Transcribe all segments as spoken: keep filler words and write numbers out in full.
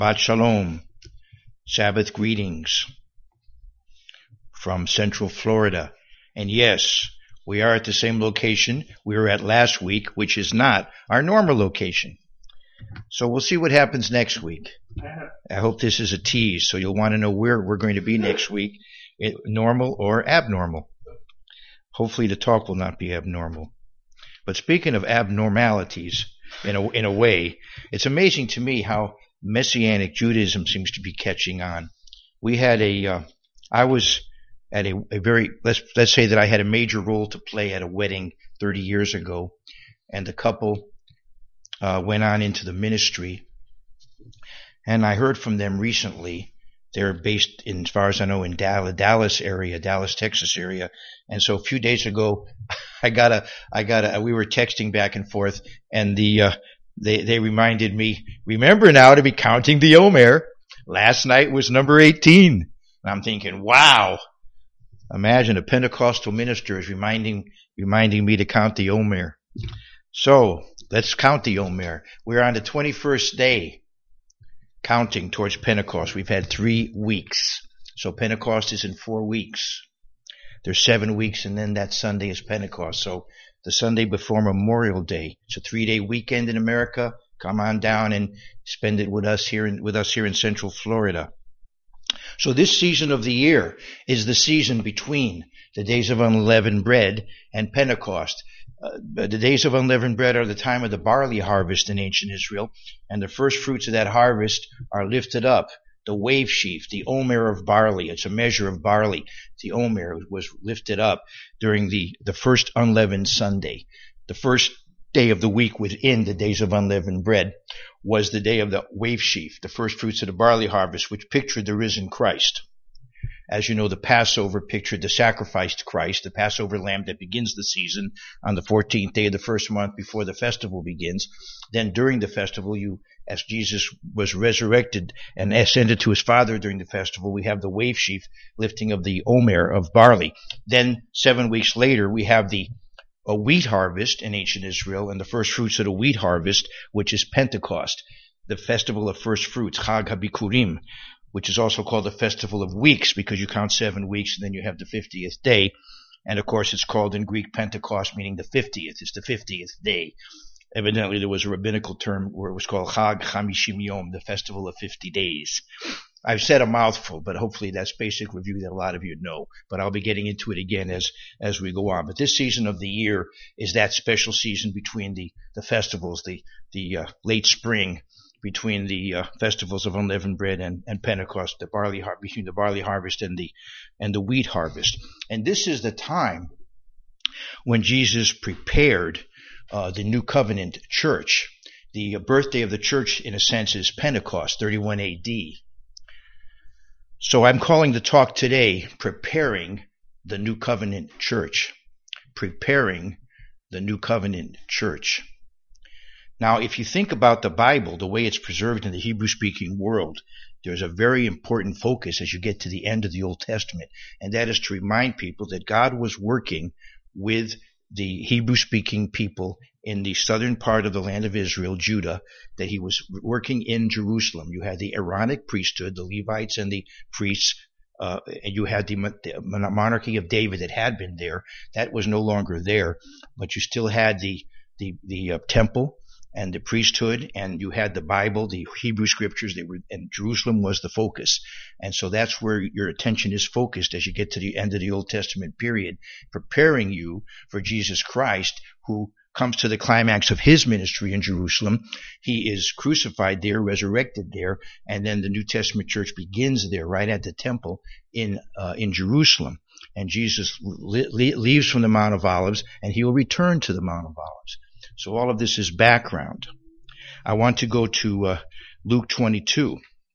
Shabbat Shalom, Sabbath greetings from Central Florida. And yes, we are at the same location we were at last week, which is not our normal location. So we'll see what happens next week. I hope this is a tease, so you'll want to know where we're going to be next week, normal or abnormal. Hopefully the talk will not be abnormal. But speaking of abnormalities, in a, in a way, it's amazing to me how Messianic Judaism seems to be catching on. We had a, uh, I was at a, a very, let's, let's say that I had a major role to play at a wedding thirty years ago, and the couple uh, went on into the ministry, and I heard from them recently. They're based, in, as far as I know, in Dallas, Dallas area, Dallas, Texas area, and so a few days ago, I got a, I got a, we were texting back and forth, and the, uh, They they reminded me, remember now to be counting the Omer. Last night was number eighteen. And I'm thinking, wow. Imagine a Pentecostal minister is reminding reminding me to count the Omer. So, let's count the Omer. We're on the twenty-first day, counting towards Pentecost. We've had three weeks. So Pentecost is in four weeks. There's seven weeks, and then that Sunday is Pentecost. So the Sunday before Memorial Day. It's a three-day weekend in America. Come on down and spend it with us here in, with us here in Central Florida. So this season of the year is the season between the days of unleavened bread and Pentecost. Uh, the days of unleavened bread are the time of the barley harvest in ancient Israel, and the first fruits of that harvest are lifted up. The wave sheaf, the omer of barley, it's a measure of barley. The omer was lifted up during the, the first unleavened Sunday. The first day of the week within the days of unleavened bread was the day of the wave sheaf, the first fruits of the barley harvest, which pictured the risen Christ. As you know, the Passover pictured the sacrificed Christ, the Passover lamb that begins the season on the fourteenth day of the first month before the festival begins. Then during the festival, you, as Jesus was resurrected and ascended to his Father during the festival, we have the wave sheaf lifting of the omer of barley. Then seven weeks later, we have the a wheat harvest in ancient Israel and the first fruits of the wheat harvest, which is Pentecost, the festival of first fruits, Chag HaBikurim, which is also called the Festival of Weeks because you count seven weeks and then you have the fiftieth day. And of course it's called in Greek Pentecost, meaning the fiftieth. It's the fiftieth day. Evidently there was a rabbinical term where it was called Chag Chamishim Yom, the Festival of fifty days. I've said a mouthful, but hopefully that's basic review that a lot of you know. But I'll be getting into it again as, as we go on. But this season of the year is that special season between the, the festivals, the, the uh, late spring, between the uh, festivals of unleavened bread and, and Pentecost, the barley har- between the barley harvest and the and the wheat harvest. And this is the time when Jesus prepared uh, the New Covenant church. The birthday of the church, in a sense, is Pentecost, thirty-one A D. So I'm calling the talk today, Preparing the New Covenant Church. Preparing the New Covenant Church. Now, if you think about the Bible, the way it's preserved in the Hebrew-speaking world, there's a very important focus as you get to the end of the Old Testament, and that is to remind people that God was working with the Hebrew-speaking people in the southern part of the land of Israel, Judah, that he was working in Jerusalem. You had the Aaronic priesthood, the Levites and the priests, uh, and you had the, the monarchy of David that had been there. That was no longer there, but you still had the the, the uh, temple and the priesthood, and you had the Bible, the Hebrew scriptures. They were, and Jerusalem was the focus. And so that's where your attention is focused as you get to the end of the Old Testament period, preparing you for Jesus Christ, who comes to the climax of his ministry in Jerusalem. He is crucified there, resurrected there, and then the New Testament church begins there, right at the temple in uh, in Jerusalem. And Jesus le- le- leaves from the Mount of Olives, and he will return to the Mount of Olives. So all of this is background. I want to go to uh, Luke twenty-two.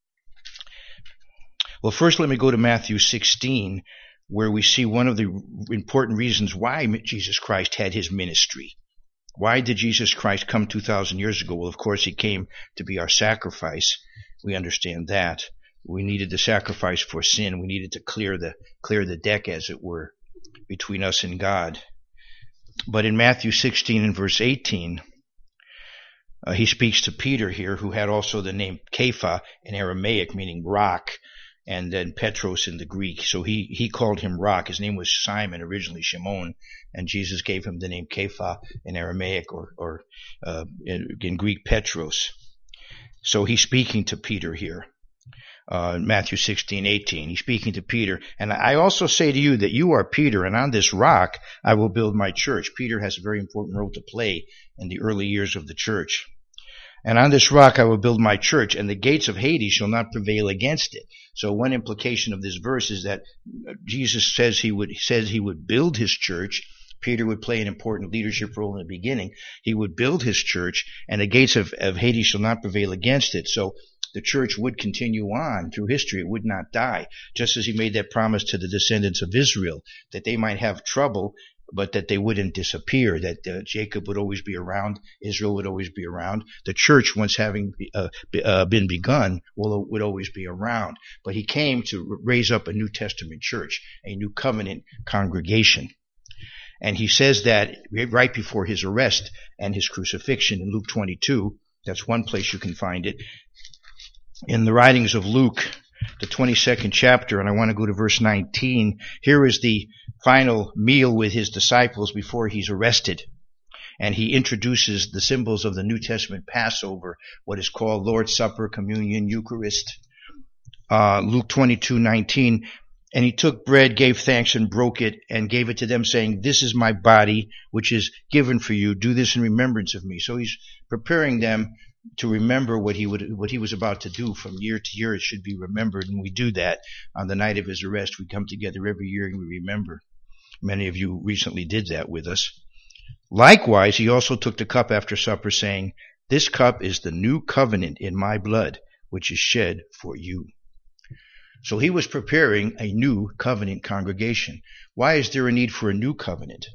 Well, first let me go to Matthew sixteen, where we see one of the important reasons why Jesus Christ had his ministry. Why did Jesus Christ come two thousand years ago? Well, of course, he came to be our sacrifice. We understand that. We needed the sacrifice for sin. We needed to clear the clear the deck, as it were, between us and God. But in Matthew sixteen and verse eighteen, Uh, he speaks to Peter here, who had also the name Kepha in Aramaic, meaning rock, and then Petros in the Greek. So he, he called him rock. His name was Simon, originally Shimon, and Jesus gave him the name Kepha in Aramaic, or, or uh, in, in Greek, Petros. So he's speaking to Peter here. Uh, Matthew sixteen, eighteen. He's speaking to Peter. And I also say to you that you are Peter, and on this rock I will build my church. Peter has a very important role to play in the early years of the church. And on this rock I will build my church, and the gates of Hades shall not prevail against it. So one implication of this verse is that Jesus says he would, says he would build his church. Peter would play an important leadership role in the beginning. He would build his church, and the gates of, of Hades shall not prevail against it. So the church would continue on through history. It would not die, just as he made that promise to the descendants of Israel, that they might have trouble, but that they wouldn't disappear, that uh, Jacob would always be around, Israel would always be around. The church, once having uh, be, uh, been begun, will, would always be around. But he came to raise up a New Testament church, a new covenant congregation. And he says that right before his arrest and his crucifixion in Luke twenty-two. That's one place you can find it. In the writings of Luke, the twenty-second chapter, and I want to go to verse nineteen. Here is the final meal with his disciples before he's arrested. And he introduces the symbols of the New Testament Passover, what is called Lord's Supper, Communion, Eucharist. Uh, Luke twenty-two, nineteen. And he took bread, gave thanks, and broke it, and gave it to them, saying, "This is my body, which is given for you. Do this in remembrance of me." So he's preparing them to remember what he would, what he was about to do. From year to year, it should be remembered, and we do that on the night of his arrest. We come together every year and we remember. Many of you recently did that with us. Likewise, he also took the cup after supper, saying, "This cup is the new covenant in my blood, which is shed for you." So he was preparing a new covenant congregation. Why is there a need for a new covenant?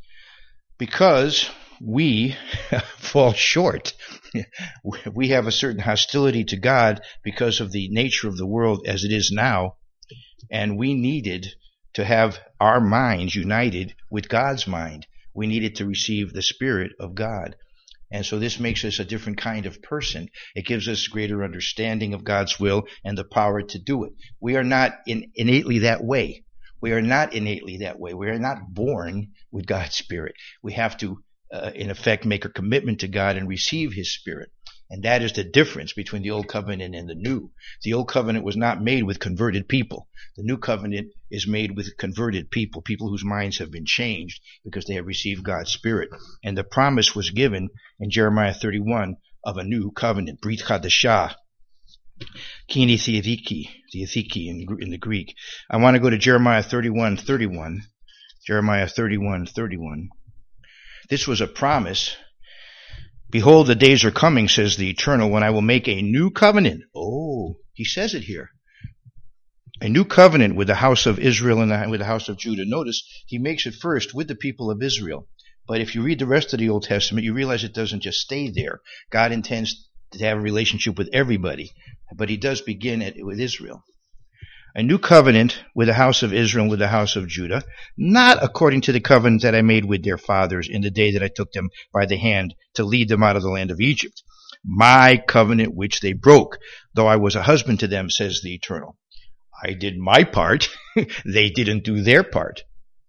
Because we fall short. We have a certain hostility to God because of the nature of the world as it is now, and we needed to have our minds united with God's mind. We needed to receive the Spirit of God. And so this makes us a different kind of person. It gives us greater understanding of God's will and the power to do it. We are not in, innately that way. We are not innately that way. We are not born with God's Spirit. We have to, uh, in effect, make a commitment to God and receive His Spirit. And that is the difference between the Old Covenant and the New. The Old Covenant was not made with converted people. The New Covenant is made with converted people, people whose minds have been changed because they have received God's Spirit. And the promise was given in Jeremiah thirty-one of a new covenant, Brit Chadashah, Kini Theothiki, Theothiki in, in the Greek. I want to go to Jeremiah thirty-one thirty-one. Jeremiah thirty-one thirty-one. This was a promise. "Behold, the days are coming, says the Eternal, when I will make a new covenant." Oh, he says it here. A new covenant with the house of Israel and with the house of Judah. Notice, he makes it first with the people of Israel. But if you read the rest of the Old Testament, you realize it doesn't just stay there. God intends to have a relationship with everybody. But he does begin it with Israel. A new covenant with the house of Israel and with the house of Judah, not according to the covenant that I made with their fathers in the day that I took them by the hand to lead them out of the land of Egypt. My covenant which they broke, though I was a husband to them, says the Eternal. I did my part. They didn't do their part.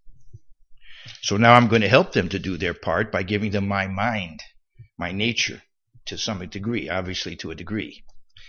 So now I'm going to help them to do their part by giving them my mind, my nature, to some degree, obviously to a degree.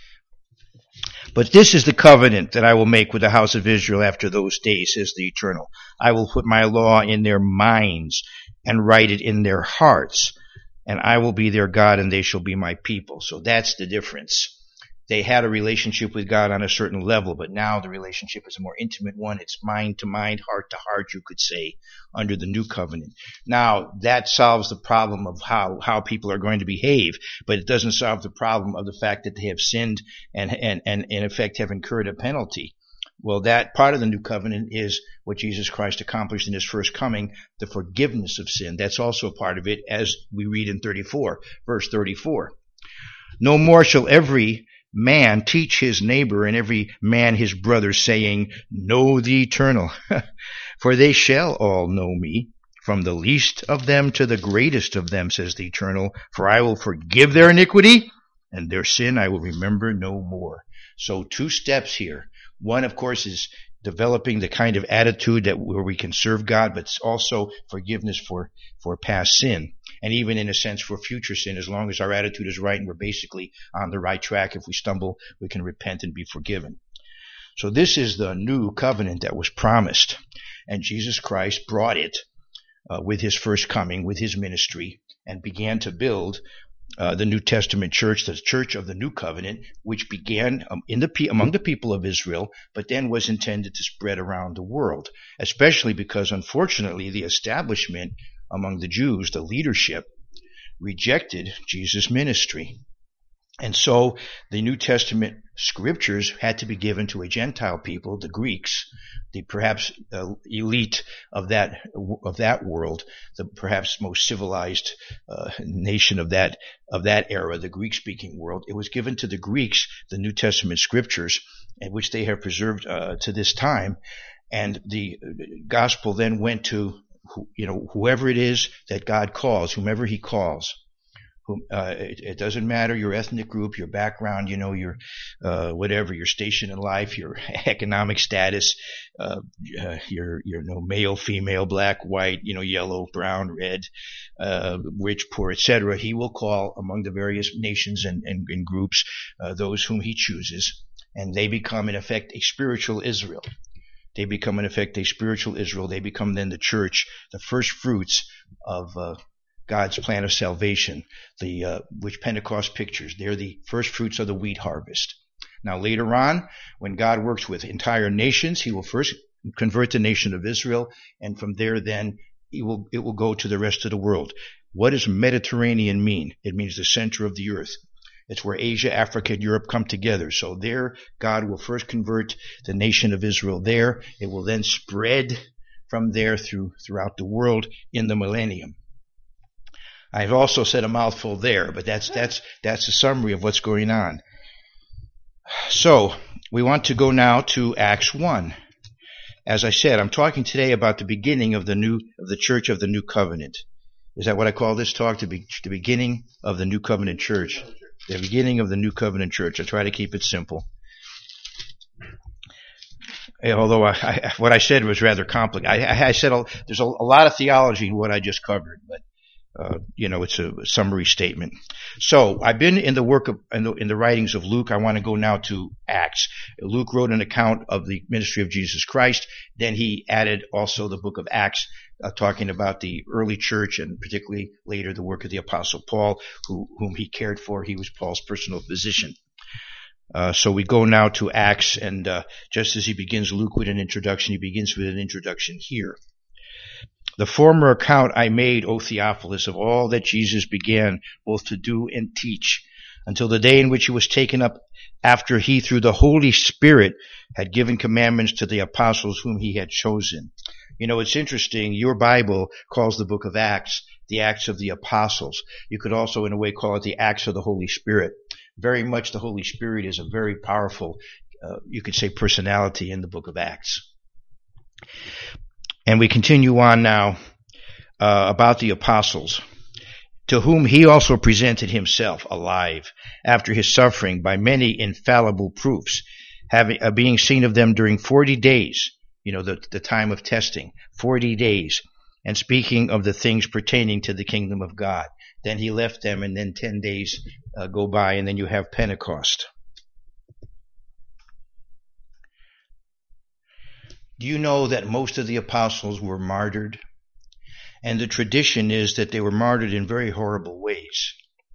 But this is the covenant that I will make with the house of Israel after those days, says the Eternal. I will put my law in their minds and write it in their hearts, and I will be their God and they shall be my people. So that's the difference. They had a relationship with God on a certain level, but now the relationship is a more intimate one. It's mind to mind, heart to heart, you could say, under the new covenant. Now, that solves the problem of how, how people are going to behave, but it doesn't solve the problem of the fact that they have sinned and, and, and in effect have incurred a penalty. Well, that part of the new covenant is what Jesus Christ accomplished in his first coming, the forgiveness of sin. That's also a part of it, as we read in thirty-four, verse thirty-four. No more shall every man teach his neighbor and every man his brother, saying, Know the Eternal, for they shall all know me, from the least of them to the greatest of them, says the Eternal, for I will forgive their iniquity, and their sin I will remember no more. So two steps here. One, of course, is developing the kind of attitude that where we can serve God, but also forgiveness for, for past sin. And even in a sense for future sin, as long as our attitude is right and we're basically on the right track. If we stumble, we can repent and be forgiven. So this is the new covenant that was promised. And Jesus Christ brought it uh, with his first coming, with his ministry, and began to build uh, the New Testament church, the church of the new covenant, which began um, in the among the people of Israel, but then was intended to spread around the world, especially because, unfortunately, the establishment among the Jews, the leadership, rejected Jesus' ministry. And so the New Testament scriptures had to be given to a Gentile people, the Greeks, the perhaps uh, elite of that of that world, the perhaps most civilized uh, nation of that of that era, the Greek-speaking world. It was given to the Greeks, the New Testament scriptures, and which they have preserved uh, to this time. And the gospel then went to you know whoever it is that God calls, whomever He calls. Uh, it, it doesn't matter your ethnic group, your background, you know, your uh, whatever, your station in life, your economic status, uh, uh, your your you know, male, female, black, white, you know, yellow, brown, red, uh, rich, poor, et cetera. He will call among the various nations and, and, and groups uh, those whom He chooses, and they become in effect a spiritual Israel. They become in effect a spiritual Israel. They become then the church, the first fruits of uh, God's plan of salvation, the uh, which Pentecost pictures. They're the first fruits of the wheat harvest. Now later on, when God works with entire nations, He will first convert the nation of Israel, and from there then He will it will go to the rest of the world. What does Mediterranean mean? It means the center of the earth. It's where Asia, Africa, and Europe come together. So there, God will first convert the nation of Israel there. It will then spread from there through throughout the world in the millennium. I've also said a mouthful there, but that's that's that's a summary of what's going on. So we want to go now to Acts one. As I said, I'm talking today about the beginning of the new of the church of the new covenant. Is that what I call this talk? The, be, the beginning of the new covenant church. The beginning of the new covenant church. I try to keep it simple. Although I, I, what I said was rather complicated. I, I said a, there's a, a lot of theology in what I just covered, but. Uh, you know, it's a summary statement. So I've been in the work of, in the, in the writings of Luke. I want to go now to Acts. Luke wrote an account of the ministry of Jesus Christ. Then he added also the book of Acts, uh, talking about the early church and particularly later the work of the Apostle Paul, who, whom he cared for. He was Paul's personal physician. Uh, so we go now to Acts, and uh, just as he begins Luke with an introduction, he begins with an introduction here. The former account I made, O Theophilus, of all that Jesus began both to do and teach, until the day in which He was taken up, after He, through the Holy Spirit, had given commandments to the apostles whom He had chosen. You know, it's interesting. Your Bible calls the book of Acts the Acts of the Apostles. You could also, in a way, call it the Acts of the Holy Spirit. Very much the Holy Spirit is a very powerful, uh, you could say, personality in the book of Acts. And we continue on now uh, about the apostles, to whom He also presented Himself alive after His suffering by many infallible proofs, having uh, being seen of them during forty days, you know, the, the time of testing, forty days, and speaking of the things pertaining to the kingdom of God. Then He left them, and then ten days uh, go by, and then you have Pentecost. Do you know that most of the apostles were martyred? And the tradition is that they were martyred in very horrible ways.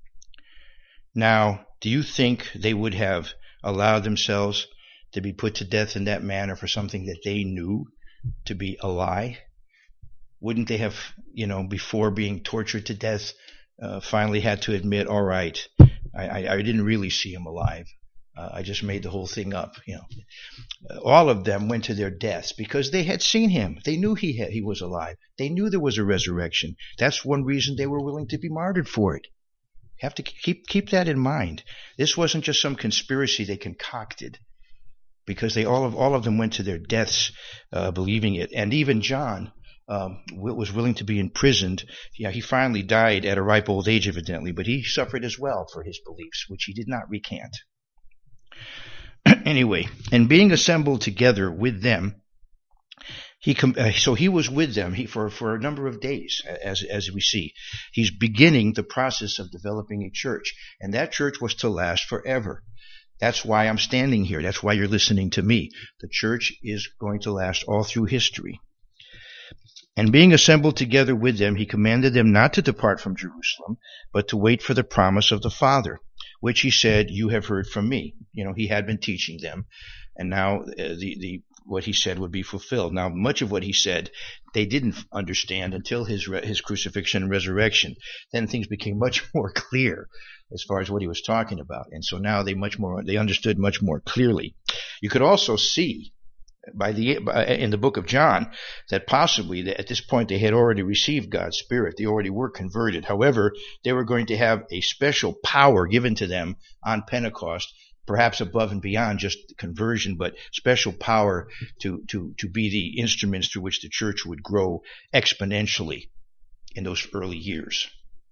Now, do you think they would have allowed themselves to be put to death in that manner for something that they knew to be a lie? Wouldn't they have, you know, before being tortured to death, uh, finally had to admit, all right, I, I, I didn't really see him alive. Uh, I just made the whole thing up, you know. Uh, all of them went to their deaths because they had seen Him. They knew he had, he was alive. They knew there was a resurrection. That's one reason they were willing to be martyred for it. You have to keep keep that in mind. This wasn't just some conspiracy they concocted, because they all of all of them went to their deaths uh, believing it. And even John, um, was willing to be imprisoned. Yeah, he finally died at a ripe old age, evidently, but he suffered as well for his beliefs, which he did not recant. Anyway, and being assembled together with them, he com- uh, so he was with them he, for, for a number of days, as, as we see. He's beginning the process of developing a church, and that church was to last forever. That's why I'm standing here. That's why you're listening to me. The church is going to last all through history. And being assembled together with them, he commanded them not to depart from Jerusalem, but to wait for the promise of the Father, which he said, you have heard from me. You know, he had been teaching them, and now uh, the, the what he said would be fulfilled. Now, much of what he said, they didn't understand until his re- his crucifixion and resurrection. Then things became much more clear as far as what he was talking about, and so now they much more they understood much more clearly. You could also see by the by, in the book of John that possibly that at this point they had already received God's Spirit. They already were converted. However, they were going to have a special power given to them on Pentecost, perhaps above and beyond just conversion, but special power to, to, to be the instruments through which the church would grow exponentially in those early years.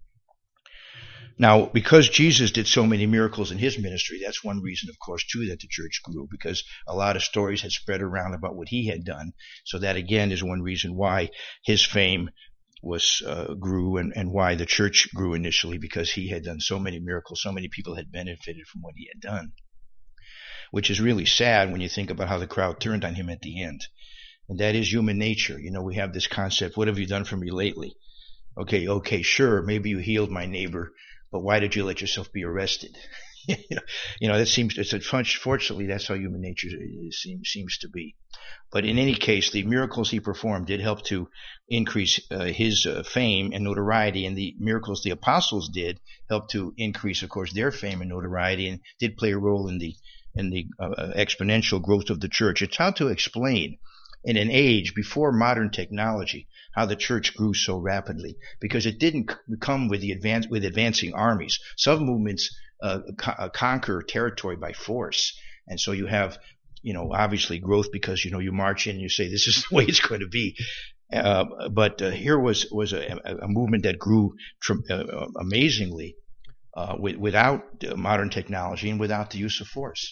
Now, because Jesus did so many miracles in his ministry, that's one reason, of course, too, that the church grew, because a lot of stories had spread around about what he had done. So that, again, is one reason why his fame was uh, grew and, and why the church grew initially, because he had done so many miracles. So many people had benefited from what he had done, which is really sad when you think about how the crowd turned on him at the end. And that is human nature. You know, we have this concept, what have you done for me lately? Okay, okay, sure, maybe you healed my neighbor, but why did you let yourself be arrested? you know, you know, that seems, it's unfortunately, that's how human nature seems, seems to be. But in any case, the miracles he performed did help to increase uh, his uh, fame and notoriety, and the miracles the apostles did help to increase, of course, their fame and notoriety, and did play a role in the in the uh, exponential growth of the church. It's hard to explain in an age before modern technology how the church grew so rapidly, because it didn't come with the advance with advancing armies. Some movements uh, co- conquer territory by force, and so you have, you know, obviously growth because, you know, you march in and you say this is the way it's going to be. Uh, but uh, here was was a, a movement that grew tr- uh, amazingly uh, with, without uh, modern technology and without the use of force.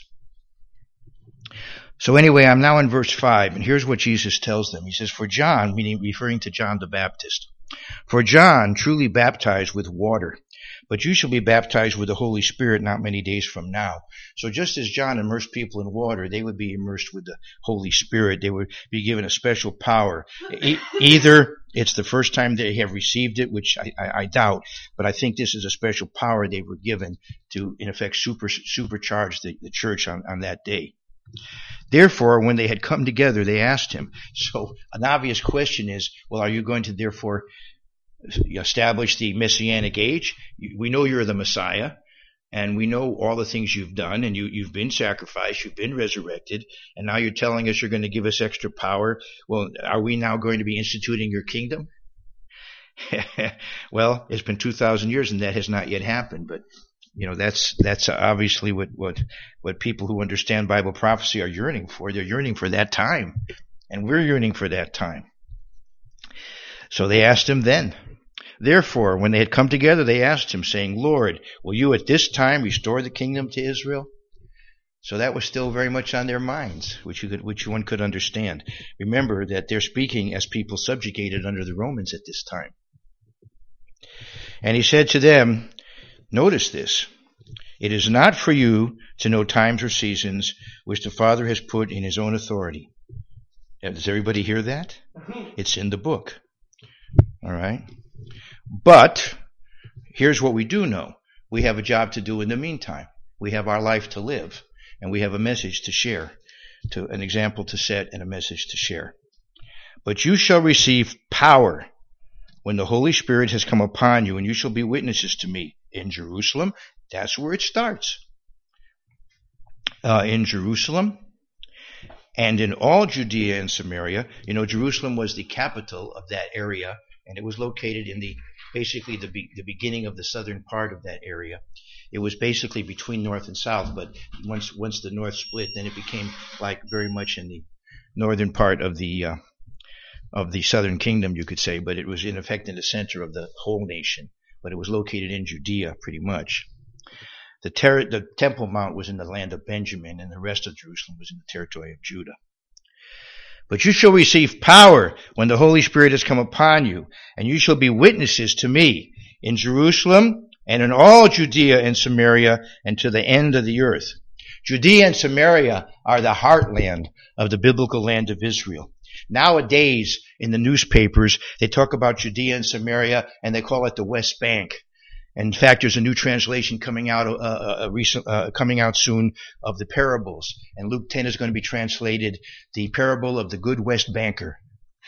So anyway, I'm now in verse five, and here's what Jesus tells them. He says, for John, meaning referring to John the Baptist, for John truly baptized with water, but you shall be baptized with the Holy Spirit not many days from now. So just as John immersed people in water, they would be immersed with the Holy Spirit. They would be given a special power. E- either it's the first time they have received it, which I, I, I doubt, but I think this is a special power they were given to, in effect, super, supercharge the, the church on, on that day. Therefore, when they had come together, they asked him. So an obvious question is, well, are you going to therefore establish the Messianic age? We know you're the Messiah, and we know all the things you've done, and you, you've been sacrificed, you've been resurrected, and now you're telling us you're going to give us extra power. Well, are we now going to be instituting your kingdom? Well, it's been two thousand years, and that has not yet happened, but you know, that's that's obviously what, what what people who understand Bible prophecy are yearning for. They're yearning for that time, and we're yearning for that time. So they asked him then. Therefore, when they had come together, they asked him, saying, Lord, will you at this time restore the kingdom to Israel? So that was still very much on their minds, which you could, which one could understand. Remember that they're speaking as people subjugated under the Romans at this time. And he said to them, notice this, it is not for you to know times or seasons which the Father has put in his own authority. Does everybody hear that? It's in the book. All right. But here's what we do know. We have a job to do in the meantime. We have our life to live, and we have a message to share, to an example to set and a message to share. But you shall receive power when the Holy Spirit has come upon you, and you shall be witnesses to me in Jerusalem. That's where it starts. Uh, in Jerusalem and in all Judea and Samaria. You know, Jerusalem was the capital of that area, and it was located in the basically the be, the beginning of the southern part of that area. It was basically between north and south, but once once the north split, then it became like very much in the northern part of the uh, of the southern kingdom, you could say, but it was in effect in the center of the whole nation. But it was located in Judea, pretty much. The, ter- the Temple Mount was in the land of Benjamin, and the rest of Jerusalem was in the territory of Judah. But you shall receive power when the Holy Spirit has come upon you, and you shall be witnesses to me in Jerusalem and in all Judea and Samaria and to the end of the earth. Judea and Samaria are the heartland of the biblical land of Israel. Nowadays, in the newspapers, they talk about Judea and Samaria, and they call it the West Bank. In fact, there's a new translation coming out, uh, a recent, uh, coming out soon of the parables. And Luke ten is going to be translated the parable of the good West Banker.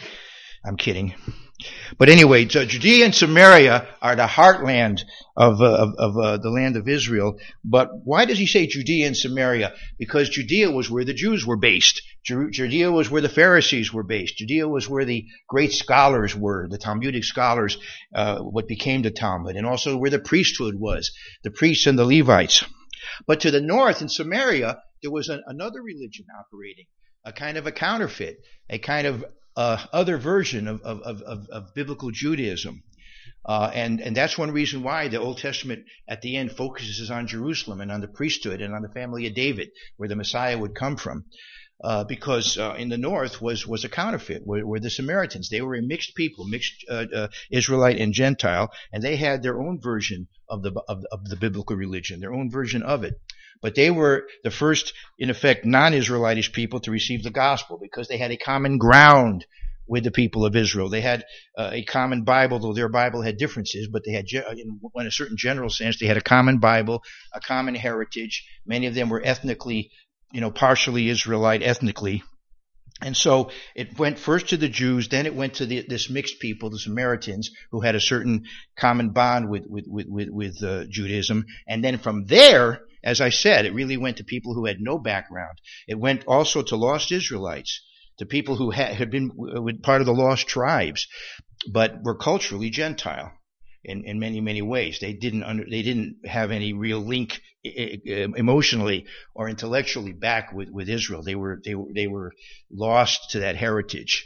I'm kidding. But anyway, so Judea and Samaria are the heartland of, uh, of, of uh, the land of Israel. But why does he say Judea and Samaria? Because Judea was where the Jews were based. Ju- Judea was where the Pharisees were based. Judea was where the great scholars were, the Talmudic scholars, uh, what became the Talmud, and also where the priesthood was, the priests and the Levites. But to the north in Samaria, there was an, another religion operating, a kind of a counterfeit, a kind of Uh, other version of, of, of, of biblical Judaism. Uh, and, and that's one reason why the Old Testament at the end focuses on Jerusalem and on the priesthood and on the family of David, where the Messiah would come from. Uh, because uh, in the north was, was a counterfeit, were, were the Samaritans. They were a mixed people, mixed uh, uh, Israelite and Gentile, and they had their own version of the, of, of the biblical religion, their own version of it. But they were the first, in effect, non-Israelitish people to receive the gospel because they had a common ground with the people of Israel. They had uh, a common Bible, though their Bible had differences, but they had, in, in a certain general sense, they had a common Bible, a common heritage. Many of them were ethnically, you know, partially Israelite ethnically. And so it went first to the Jews, then it went to the, this mixed people, the Samaritans, who had a certain common bond with, with, with, with, with uh, Judaism. And then from there, as I said, it really went to people who had no background. It went also to lost Israelites, to people who had, had been part of the lost tribes, but were culturally Gentile in, in many, many ways. They didn't under, they didn't have any real link emotionally or intellectually back with, with Israel. They were they were they were lost to that heritage.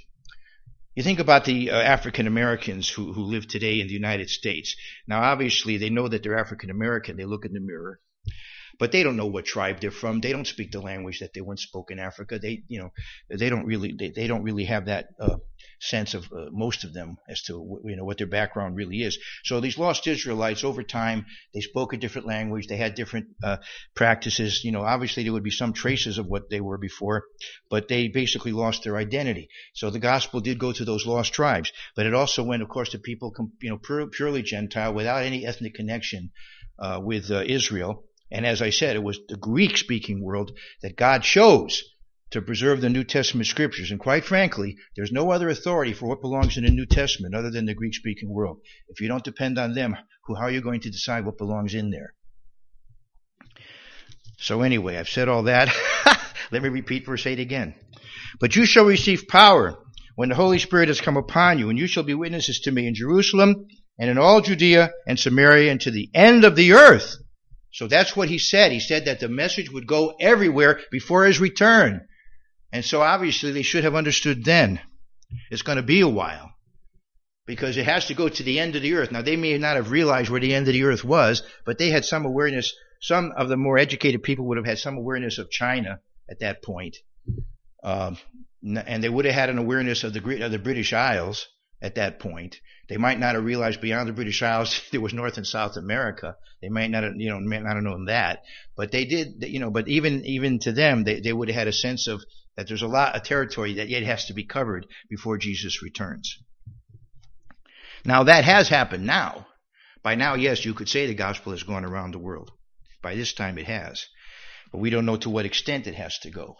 You think about the uh, African Americans who who live today in the United States. Now, obviously, they know that they're African American. They look in the mirror. But they don't know what tribe they're from. They don't speak the language that they once spoke in Africa. They, you know, they don't really, they, they don't really have that uh, sense of uh, most of them as to, you know, what their background really is. So these lost Israelites, over time, they spoke a different language. They had different uh, practices. You know, obviously there would be some traces of what they were before, but they basically lost their identity. So the gospel did go to those lost tribes, but it also went, of course, to people, you know, pure, purely Gentile without any ethnic connection uh, with uh, Israel. And as I said, it was the Greek-speaking world that God chose to preserve the New Testament scriptures. And quite frankly, there's no other authority for what belongs in the New Testament other than the Greek-speaking world. If you don't depend on them, who, how are you going to decide what belongs in there? So anyway, I've said all that. Let me repeat verse eight again. But you shall receive power when the Holy Spirit has come upon you, and you shall be witnesses to me in Jerusalem and in all Judea and Samaria and to the end of the earth. So that's what he said. He said that the message would go everywhere before his return. And so obviously they should have understood then. It's going to be a while. Because it has to go to the end of the earth. Now they may not have realized where the end of the earth was, but they had some awareness. Some of the more educated people would have had some awareness of China at that point. Um, and they would have had an awareness of the, of the British Isles at that point. They might not have realized beyond the British Isles there was North and South America. They might not have, you know, might not have known that. But they did, you know, but even, even to them, they, they would have had a sense of that there's a lot of territory that yet has to be covered before Jesus returns. Now that has happened now. By now, yes, you could say the gospel has gone around the world. By this time it has. But we don't know to what extent it has to go.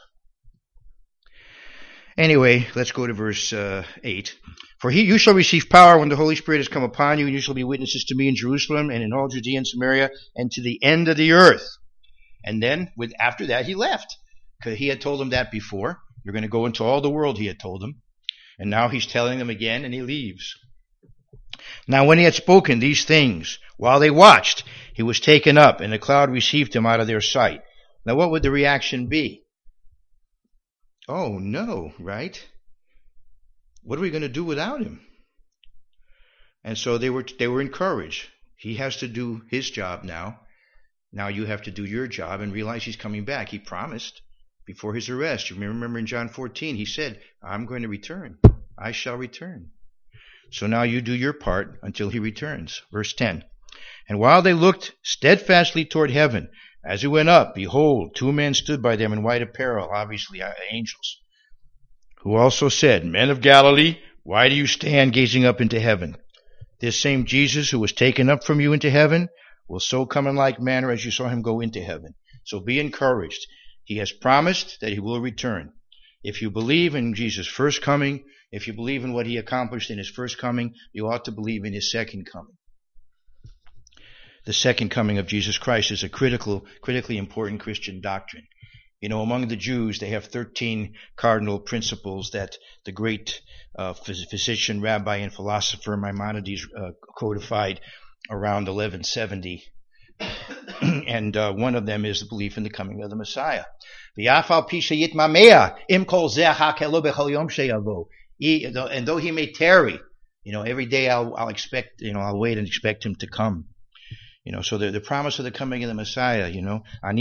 Anyway, let's go to verse uh, eight. For he, you shall receive power when the Holy Spirit has come upon you, and you shall be witnesses to me in Jerusalem and in all Judea and Samaria and to the end of the earth. And then, with after that, he left. Because he had told them that before. You're going to go into all the world, he had told them. And now he's telling them again, and he leaves. Now when he had spoken these things, while they watched, he was taken up, and the cloud received him out of their sight. Now what would the reaction be? Oh, no, right? what are we going to do without him? And so they were they were encouraged. He has to do his job now. Now you have to do your job and realize he's coming back. He promised before his arrest. You remember in John fourteen, he said, I'm going to return. I shall return. So now you do your part until he returns. Verse ten. And while they looked steadfastly toward heaven, as he went up, behold, two men stood by them in white apparel, obviously angels, who also said, Men of Galilee, why do you stand gazing up into heaven? This same Jesus who was taken up from you into heaven will so come in like manner as you saw him go into heaven. So be encouraged. He has promised that he will return. If you believe in Jesus' first coming, if you believe in what he accomplished in his first coming, you ought to believe in his second coming. The second coming of Jesus Christ is a critical, critically important Christian doctrine. You know, among the Jews, they have thirteen cardinal principles that the great uh, physician, rabbi, and philosopher Maimonides uh, codified around eleven seventy. And uh, one of them is the belief in the coming of the Messiah. And though he may tarry, you know, every day I'll, I'll expect, you know, I'll wait and expect him to come. You know, so the, the promise of the coming of the Messiah, you know, I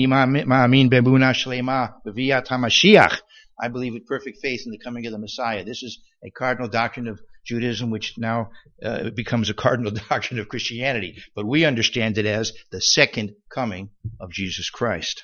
believe with perfect faith in the coming of the Messiah. This is a cardinal doctrine of Judaism, which now uh, becomes a cardinal doctrine of Christianity. But we understand it as the second coming of Jesus Christ.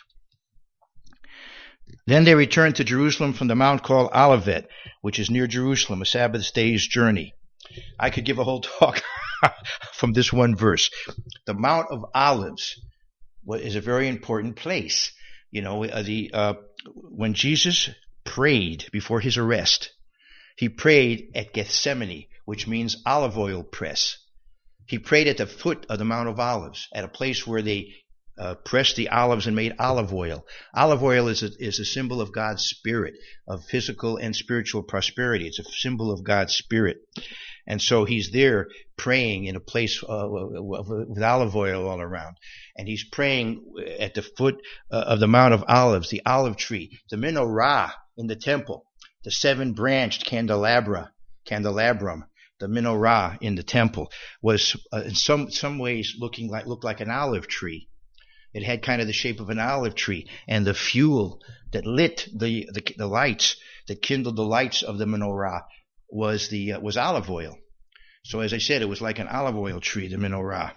Then they returned to Jerusalem from the mount called Olivet, which is near Jerusalem, a Sabbath day's journey. I could give a whole talk from this one verse. The Mount of Olives is a very important place. You know, the uh, when Jesus prayed before his arrest, he prayed at Gethsemane, which means olive oil press. He prayed at the foot of the Mount of Olives, at a place where they uh, pressed the olives and made olive oil. Olive oil is a, is a symbol of God's Spirit, of physical and spiritual prosperity. It's a symbol of God's Spirit. And so he's there praying in a place uh, with olive oil all around. And he's praying at the foot uh, of the Mount of Olives, the olive tree, the menorah in the temple, the seven-branched candelabra, candelabrum, the menorah in the temple was uh, in some some ways looking like looked like an olive tree. It had kind of the shape of an olive tree, and the fuel that lit the the, the lights, that kindled the lights of the menorah, was the uh, was olive oil. So as I said, it was like an olive oil tree, the menorah.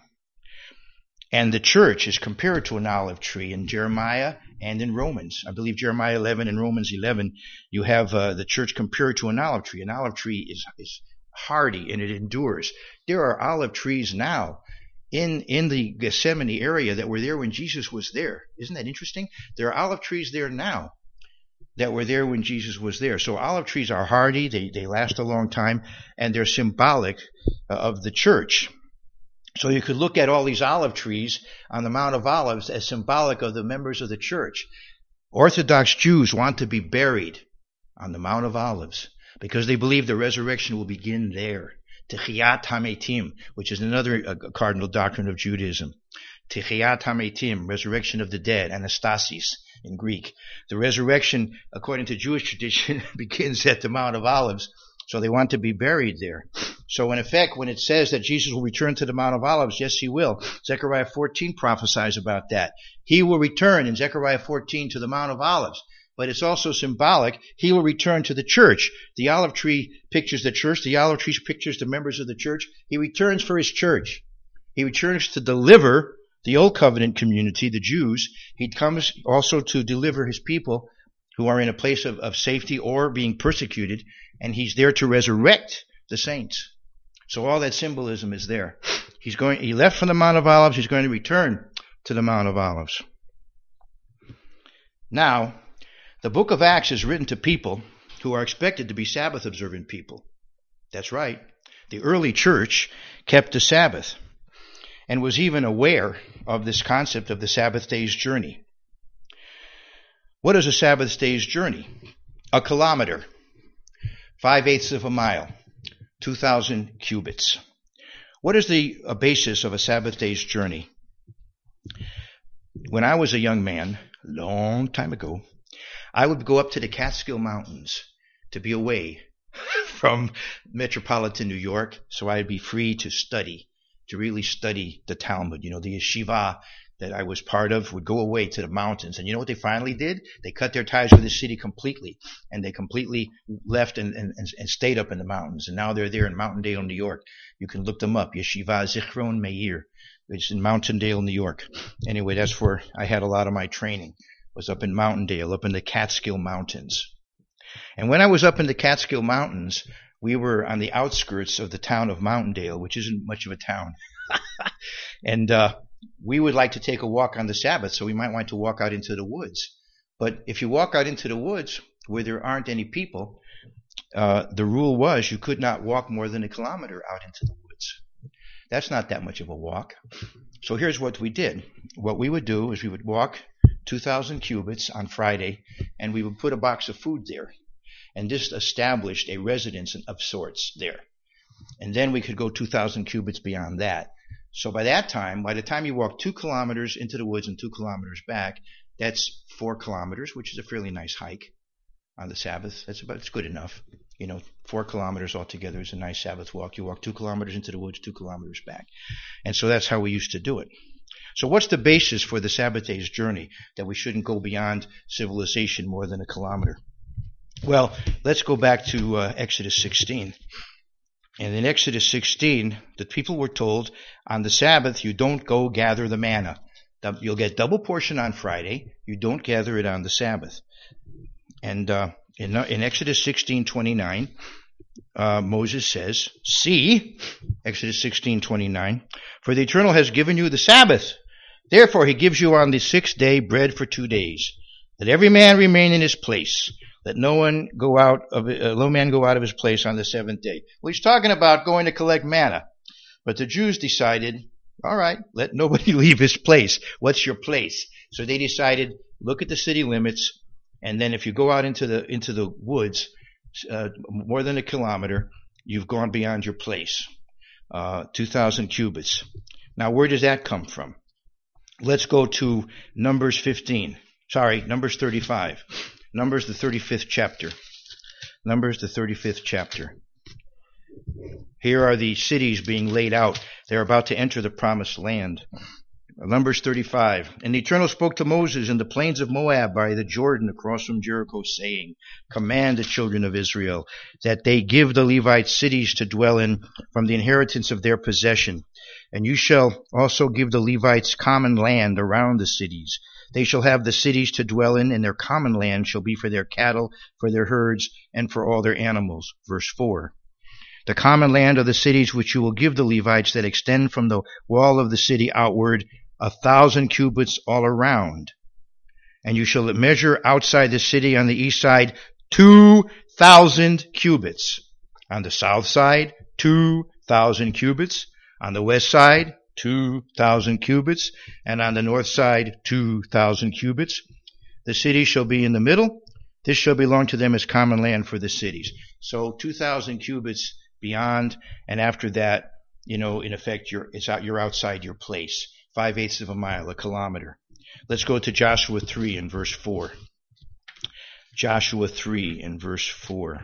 And the church is compared to an olive tree in Jeremiah and in Romans. I believe Jeremiah eleven and Romans eleven, you have uh, the church compared to an olive tree. An olive tree is, is hardy and it endures. There are olive trees now in in the Gethsemane area that were there when Jesus was there. Isn't that interesting? There are olive trees there now that were there when Jesus was there. So olive trees are hardy, they, they last a long time, and they're symbolic uh, of the church. So you could look at all these olive trees on the Mount of Olives as symbolic of the members of the church. Orthodox Jews want to be buried on the Mount of Olives because they believe the resurrection will begin there. Techiyat HaMetim, which is another uh, cardinal doctrine of Judaism. Techiyat HaMetim, resurrection of the dead, Anastasis in Greek. The resurrection, according to Jewish tradition, begins at the Mount of Olives, so they want to be buried there. So in effect, when it says that Jesus will return to the Mount of Olives, yes, he will. Zechariah fourteen prophesies about that. He will return in Zechariah fourteen to the Mount of Olives. But it's also symbolic. He will return to the church. The olive tree pictures the church. The olive tree pictures the members of the church. He returns for his church. He returns to deliver the Old Covenant community, the Jews. He comes also to deliver his people who are in a place of, of safety or being persecuted, and he's there to resurrect the saints. So all that symbolism is there. He's going. He left from the Mount of Olives. He's going to return to the Mount of Olives. Now, the book of Acts is written to people who are expected to be Sabbath observant people. That's right. The early church kept the Sabbath and was even aware of this concept of the Sabbath day's journey. What is a Sabbath day's journey? A kilometer, five-eighths of a mile, two thousand cubits. What is the uh, basis of a Sabbath day's journey? When I was a young man, long time ago, I would go up to the Catskill Mountains to be away from metropolitan New York, so I'd be free to study, to really study the Talmud. You know, the yeshiva that I was part of would go away to the mountains. And you know what they finally did? They cut their ties with the city completely. And they completely left and, and, and stayed up in the mountains. And now they're there in Mountaindale, New York. You can look them up. Yeshiva Zichron Meir. It's in Mountaindale, New York. Anyway, that's where I had a lot of my training. Was up in Mountaindale, up in the Catskill Mountains. And when I was up in the Catskill Mountains, we were on the outskirts of the town of Mountaindale, which isn't much of a town. and uh, we would like to take a walk on the Sabbath, so we might want to walk out into the woods. But if you walk out into the woods where there aren't any people, uh, the rule was you could not walk more than a kilometer out into the woods. That's not that much of a walk. So here's what we did. What we would do is we would walk two thousand cubits on Friday, and we would put a box of food there. And this established a residence of sorts there. And then we could go two thousand cubits beyond that. So by that time, by the time you walk two kilometers into the woods and two kilometers back, that's four kilometers, which is a fairly nice hike on the Sabbath. That's about, it's good enough. You know, four kilometers altogether is a nice Sabbath walk. You walk two kilometers into the woods, two kilometers back. And so that's how we used to do it. So what's the basis for the Sabbath day's journey, that we shouldn't go beyond civilization more than a kilometer? Well, let's go back to uh, Exodus sixteen. And in Exodus sixteen, the people were told, on the Sabbath, you don't go gather the manna. You'll get double portion on Friday. You don't gather it on the Sabbath. And uh, in, in Exodus sixteen twenty-nine, uh, Moses says, see, Exodus sixteen twenty-nine, for the Eternal has given you the Sabbath. Therefore he gives you on the sixth day bread for two days. Let every man remain in his place. Let no one go out of uh, no man go out of his place on the seventh day. Well, he's talking about going to collect manna. But the Jews decided, all right, let nobody leave his place. What's your place? So they decided, look at the city limits, and then if you go out into the into the woods uh, more than a kilometer, you've gone beyond your place. Uh, two thousand cubits. Now, where does that come from? Let's go to Numbers fifteen. Sorry, Numbers thirty-five. Numbers, the thirty-fifth chapter. Numbers, the thirty-fifth chapter. Here are the cities being laid out. They're about to enter the promised land. Numbers thirty-five. And the Eternal spoke to Moses in the plains of Moab by the Jordan across from Jericho, saying, command the children of Israel that they give the Levites cities to dwell in from the inheritance of their possession. And you shall also give the Levites common land around the cities. They shall have the cities to dwell in, and their common land shall be for their cattle, for their herds, and for all their animals. Verse four. The common land of the cities which you will give the Levites that extend from the wall of the city outward a thousand cubits all around. And you shall measure outside the city on the east side two thousand cubits. On the south side, two thousand cubits. On the west side, two thousand cubits. And on the north side, two thousand cubits. The city shall be in the middle. This shall belong to them as common land for the cities. So two thousand cubits beyond, and after that, you know, in effect, you're, it's out, you're outside your place. Five-eighths of a mile, a kilometer. Let's go to Joshua three and verse four. Joshua three and verse four.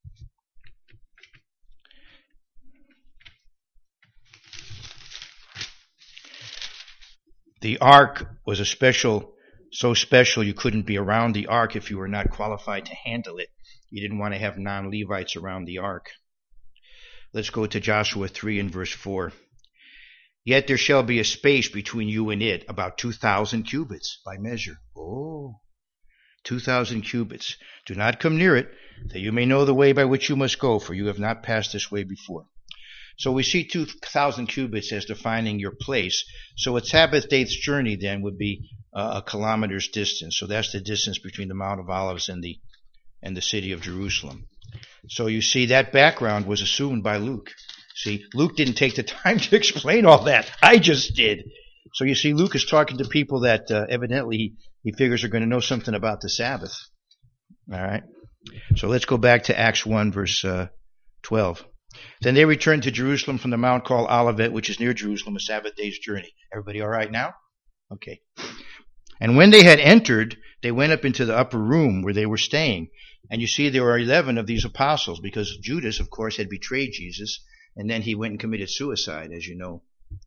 The ark was a special, so special you couldn't be around the ark if you were not qualified to handle it. You didn't want to have non-Levites around the ark. Let's go to Joshua three and verse four. Yet there shall be a space between you and it, about two thousand cubits by measure. Oh, two thousand cubits. Do not come near it, that you may know the way by which you must go, for you have not passed this way before. So we see two thousand cubits as defining your place. So a Sabbath day's journey then would be uh, a kilometer's distance. So that's the distance between the Mount of Olives and the and the city of Jerusalem. So you see that background was assumed by Luke. See, Luke didn't take the time to explain all that. I just did. So you see, Luke is talking to people that uh, evidently he, he figures are going to know something about the Sabbath. All right. So let's go back to Acts one, verse uh, twelve. Then they returned to Jerusalem from the mount called Olivet, which is near Jerusalem, a Sabbath day's journey. Everybody all right now? Okay. And when they had entered, they went up into the upper room where they were staying. And you see there are eleven of these apostles because Judas, of course, had betrayed Jesus, and then he went and committed suicide, as you know.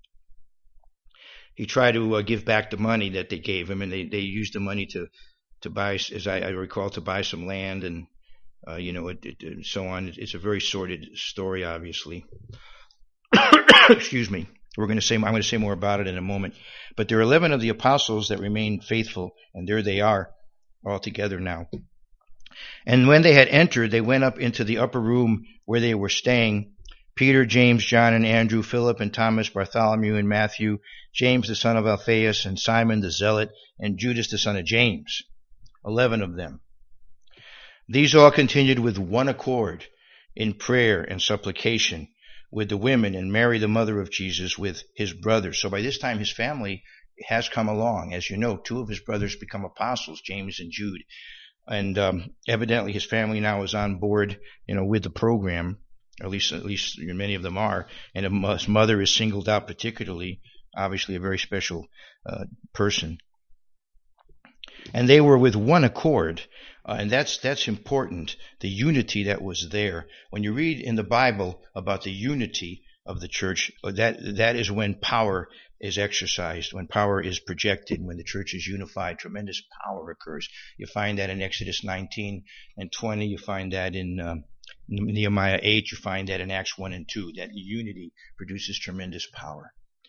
He tried to uh, give back the money that they gave him, and they, they used the money to, to buy, as I, I recall, to buy some land and, uh, you know, it, it, and so on. It's a very sordid story, obviously. Excuse me. We're going to say, I'm going to say more about it in a moment. But there are eleven of the apostles that remained faithful, and there they are all together now. And when they had entered, they went up into the upper room where they were staying. Peter, James, John, and Andrew, Philip and Thomas, Bartholomew and Matthew, James the son of Alphaeus, and Simon the Zealot, and Judas the son of James. Eleven of them. These all continued with one accord in prayer and supplication with the women, and Mary the mother of Jesus with his brothers. So by this time his family has come along. As you know, two of his brothers become apostles, James and Jude. And um, evidently his family now is on board, you know, with the program. At least, at least many of them are. And his mother is singled out particularly, obviously a very special uh, person. And they were with one accord, uh, and that's that's important. The unity that was there. When you read in the Bible about the unity of the church, that that is when power is exercised, when power is projected, when the church is unified. Tremendous power occurs. You find that in Exodus nineteen and twenty. You find that in um, Nehemiah eight. You find that in Acts one and two. That unity produces tremendous power.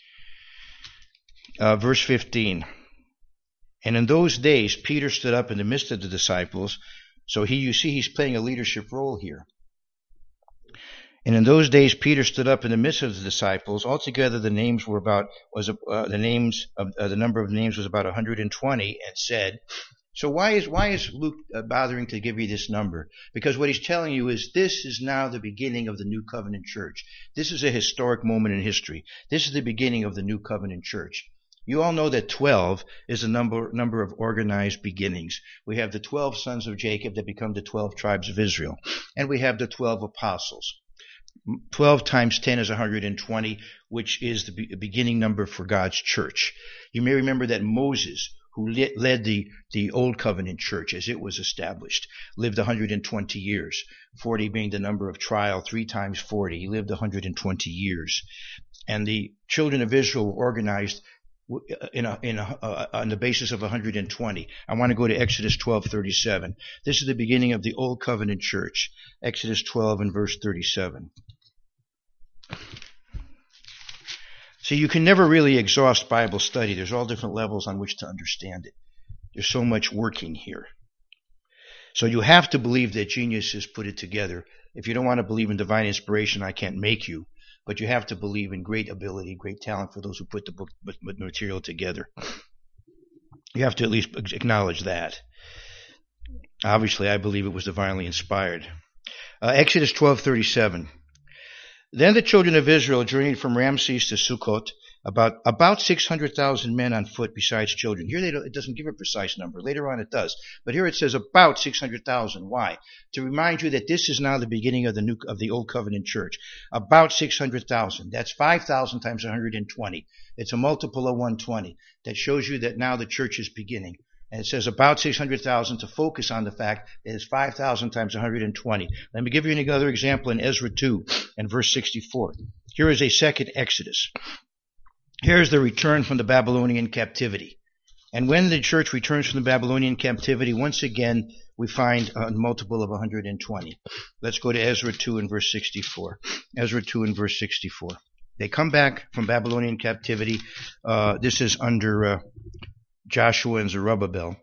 Uh, verse fifteen. And in those days, Peter stood up in the midst of the disciples. So he, you see, he's playing a leadership role here. And in those days, Peter stood up in the midst of the disciples. Altogether, the names were about was uh, the names of uh, the number of names was about one hundred twenty, and said. So why is why is Luke uh, bothering to give you this number? Because what he's telling you is this is now the beginning of the New Covenant Church. This is a historic moment in history. This is the beginning of the New Covenant Church. You all know that twelve is a number number of organized beginnings. We have the twelve sons of Jacob that become the twelve tribes of Israel. And we have the twelve apostles. twelve times ten is one hundred twenty, which is the be- beginning number for God's church. You may remember that Moses, who le- led the, the Old Covenant church as it was established, lived one hundred twenty years. forty being the number of trial, three times forty. He lived one hundred twenty years. And the children of Israel were organized in a, in a, uh, on the basis of one hundred twenty. I want to go to Exodus twelve thirty-seven. This is the beginning of the Old Covenant Church. Exodus twelve and verse thirty-seven. See, you can never really exhaust Bible study. There's all different levels on which to understand it. There's so much working here. So you have to believe that genius has put it together. If you don't want to believe in divine inspiration, I can't make you. But you have to believe in great ability, great talent for those who put the book material together. You have to at least acknowledge that. Obviously, I believe it was divinely inspired. Uh, Exodus twelve thirty-seven. Then the children of Israel journeyed from Ramses to Sukkot, about about six hundred thousand men on foot besides children. Here they don't, it doesn't give a precise number. Later on it does. But here it says about six hundred thousand. Why? To remind you that this is now the beginning of the new of the Old Covenant Church. About six hundred thousand. That's five thousand times one hundred twenty. It's a multiple of one hundred twenty. That shows you that now the church is beginning. And it says about six hundred thousand to focus on the fact that it's five thousand times one hundred twenty. Let me give you another example in Ezra two and verse sixty-four. Here is a second Exodus. Here's the return from the Babylonian captivity. And when the church returns from the Babylonian captivity, once again, we find a multiple of one hundred twenty. Let's go to Ezra two and verse sixty-four. Ezra two and verse sixty-four. They come back from Babylonian captivity. Uh, this is under uh, Joshua and Zerubbabel.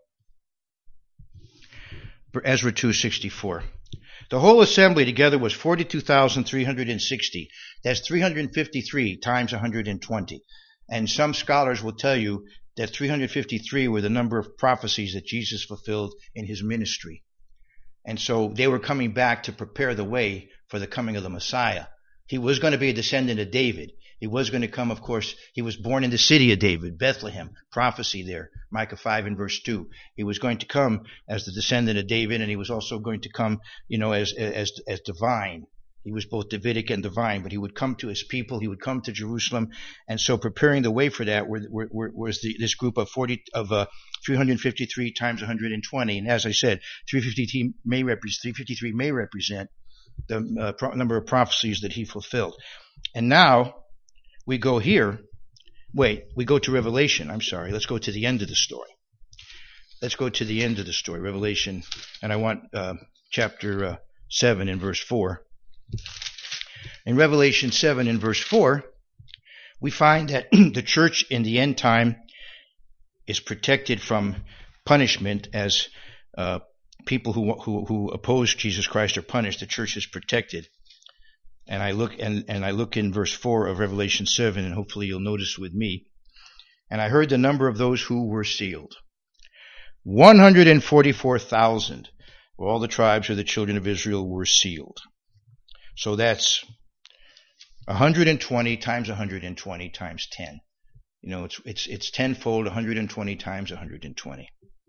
Ezra two sixty-four. The whole assembly together was forty-two thousand three hundred sixty. That's three hundred fifty-three times one hundred twenty. And some scholars will tell you that three hundred fifty-three were the number of prophecies that Jesus fulfilled in his ministry. And so they were coming back to prepare the way for the coming of the Messiah. He was going to be a descendant of David. He was going to come, of course, he was born in the city of David, Bethlehem, prophecy there, Micah five and verse two. He was going to come as the descendant of David, and he was also going to come, you know, as as as divine. He was both Davidic and divine, but he would come to his people. He would come to Jerusalem, and so preparing the way for that were, were, were, was the, this group of forty of uh, three hundred fifty-three times one hundred twenty. And as I said, three hundred fifty-three may represent three hundred fifty-three may represent the uh, pro- number of prophecies that he fulfilled. And now we go here. Wait, we go to Revelation. I'm sorry. Let's go to the end of the story. Let's go to the end of the story, Revelation, and I want uh, chapter uh, seven in verse four. In Revelation seven in verse four, we find that the church in the end time is protected from punishment as uh, people who, who who oppose Jesus Christ are punished. The church is protected. And I look and, and I look in verse four of Revelation seven, and hopefully you'll notice with me. And I heard the number of those who were sealed. one hundred forty-four thousand. All the tribes of the children of Israel were sealed. So that's one hundred twenty times one hundred twenty times ten. You know, it's it's it's tenfold, one hundred twenty times one hundred twenty.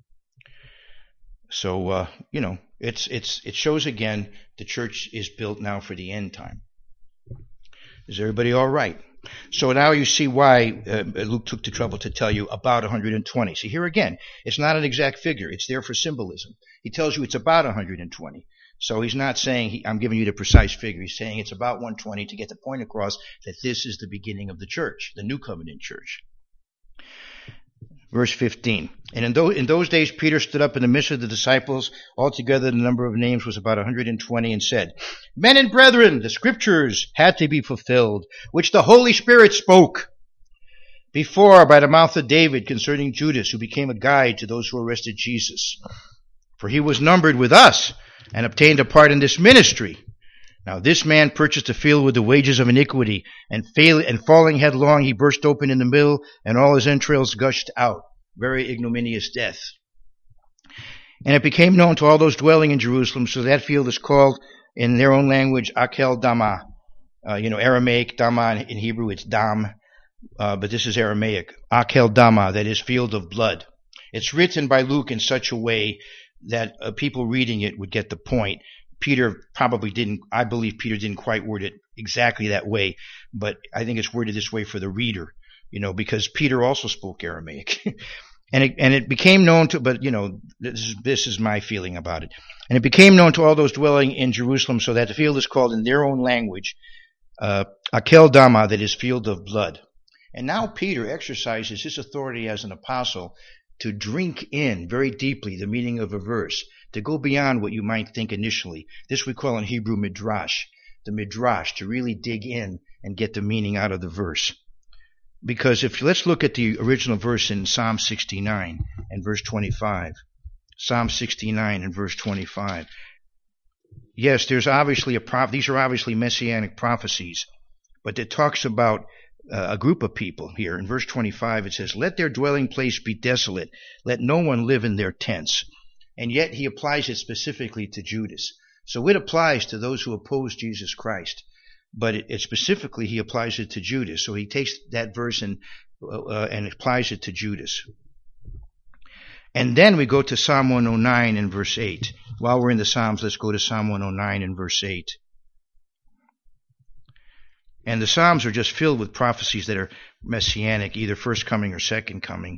So uh, you know, it's it's it shows again the church is built now for the end time. Is everybody all right? So now you see why uh, Luke took the trouble to tell you about one hundred twenty. See, here again, it's not an exact figure. It's there for symbolism. He tells you it's about one hundred twenty. So he's not saying, he, I'm giving you the precise figure. He's saying it's about one hundred twenty to get the point across that this is the beginning of the church, the New Covenant church. Verse fifteen. And in those, in those days Peter stood up in the midst of the disciples. Altogether the number of names was about one hundred twenty, and said, Men and brethren, the scriptures had to be fulfilled, which the Holy Spirit spoke before by the mouth of David concerning Judas, who became a guide to those who arrested Jesus. For he was numbered with us and obtained a part in this ministry. Now this man purchased a field with the wages of iniquity, and, fail, and falling headlong, he burst open in the middle, and all his entrails gushed out. Very ignominious death. And it became known to all those dwelling in Jerusalem, so that field is called in their own language Akel Dama. Uh, you know, Aramaic, Dama in Hebrew it's Dam, uh, but this is Aramaic. Akel Dama, that is field of blood. It's written by Luke in such a way that uh, people reading it would get the point. Peter probably didn't, I believe Peter didn't quite word it exactly that way, but I think it's worded this way for the reader, you know, because Peter also spoke Aramaic. and it, and it became known to, but you know, this is, this is my feeling about it. And it became known to all those dwelling in Jerusalem, so that the field is called in their own language, uh, Akel Dama, that is field of blood. And now Peter exercises his authority as an apostle to drink in very deeply the meaning of a verse, to go beyond what you might think initially. This we call in Hebrew midrash, the midrash, to really dig in and get the meaning out of the verse. Because if let's look at the original verse in Psalm sixty-nine and verse twenty-five. Psalm sixty-nine and verse twenty-five. Yes, there's obviously a prof- these are obviously messianic prophecies, but it talks about uh, a group of people here. In verse twenty-five it says, Let their dwelling place be desolate, let no one live in their tents. And yet he applies it specifically to Judas. So it applies to those who oppose Jesus Christ. But it, it specifically, he applies it to Judas. So he takes that verse and, uh, and applies it to Judas. And then we go to Psalm one oh nine and verse eight. While we're in the Psalms, let's go to Psalm one oh nine and verse eight. And the Psalms are just filled with prophecies that are messianic, either first coming or second coming.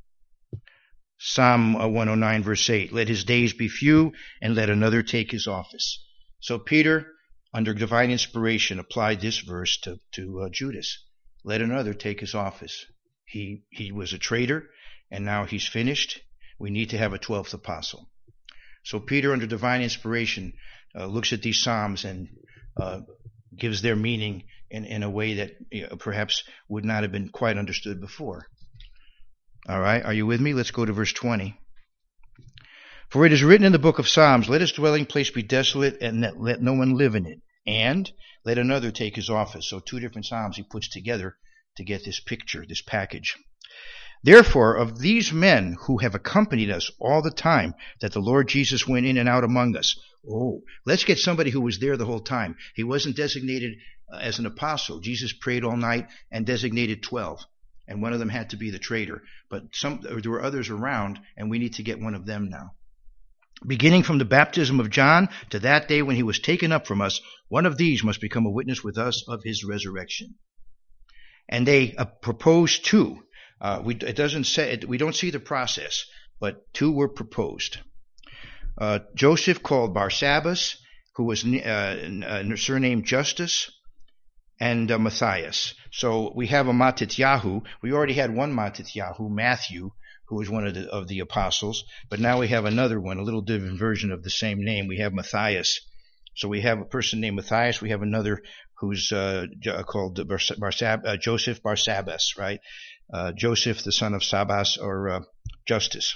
Psalm one oh nine verse eight, let his days be few and let another take his office. So Peter, under divine inspiration, applied this verse to, to uh, Judas. Let another take his office. He, he was a traitor and now he's finished. We need to have a twelfth apostle. So Peter, under divine inspiration, uh, looks at these Psalms and uh, gives their meaning in, in a way that you know, perhaps would not have been quite understood before. All right, are you with me? Let's go to verse twenty. For it is written in the book of Psalms, let his dwelling place be desolate, and let no one live in it. And let another take his office. So two different Psalms he puts together to get this picture, this package. Therefore, of these men who have accompanied us all the time that the Lord Jesus went in and out among us. Oh, let's get somebody who was there the whole time. He wasn't designated uh, as an apostle. Jesus prayed all night and designated twelve. And one of them had to be the traitor. But some, there were others around, and we need to get one of them now. Beginning from the baptism of John to that day when he was taken up from us, one of these must become a witness with us of his resurrection. And they uh, proposed two. Uh, we, it doesn't say, we don't see the process, but two were proposed. Uh, Joseph called Barsabbas, who was uh, surnamed Justus, and uh, Matthias. So we have a Matityahu. We already had one Matityahu, Matthew, who was one of the, of the apostles, but now we have another one, a little different version of the same name. We have Matthias. So we have a person named Matthias. We have another who's uh, called Barsab- uh, Joseph Barsabbas, right? Uh, Joseph, the son of Sabbas, or uh, Justus.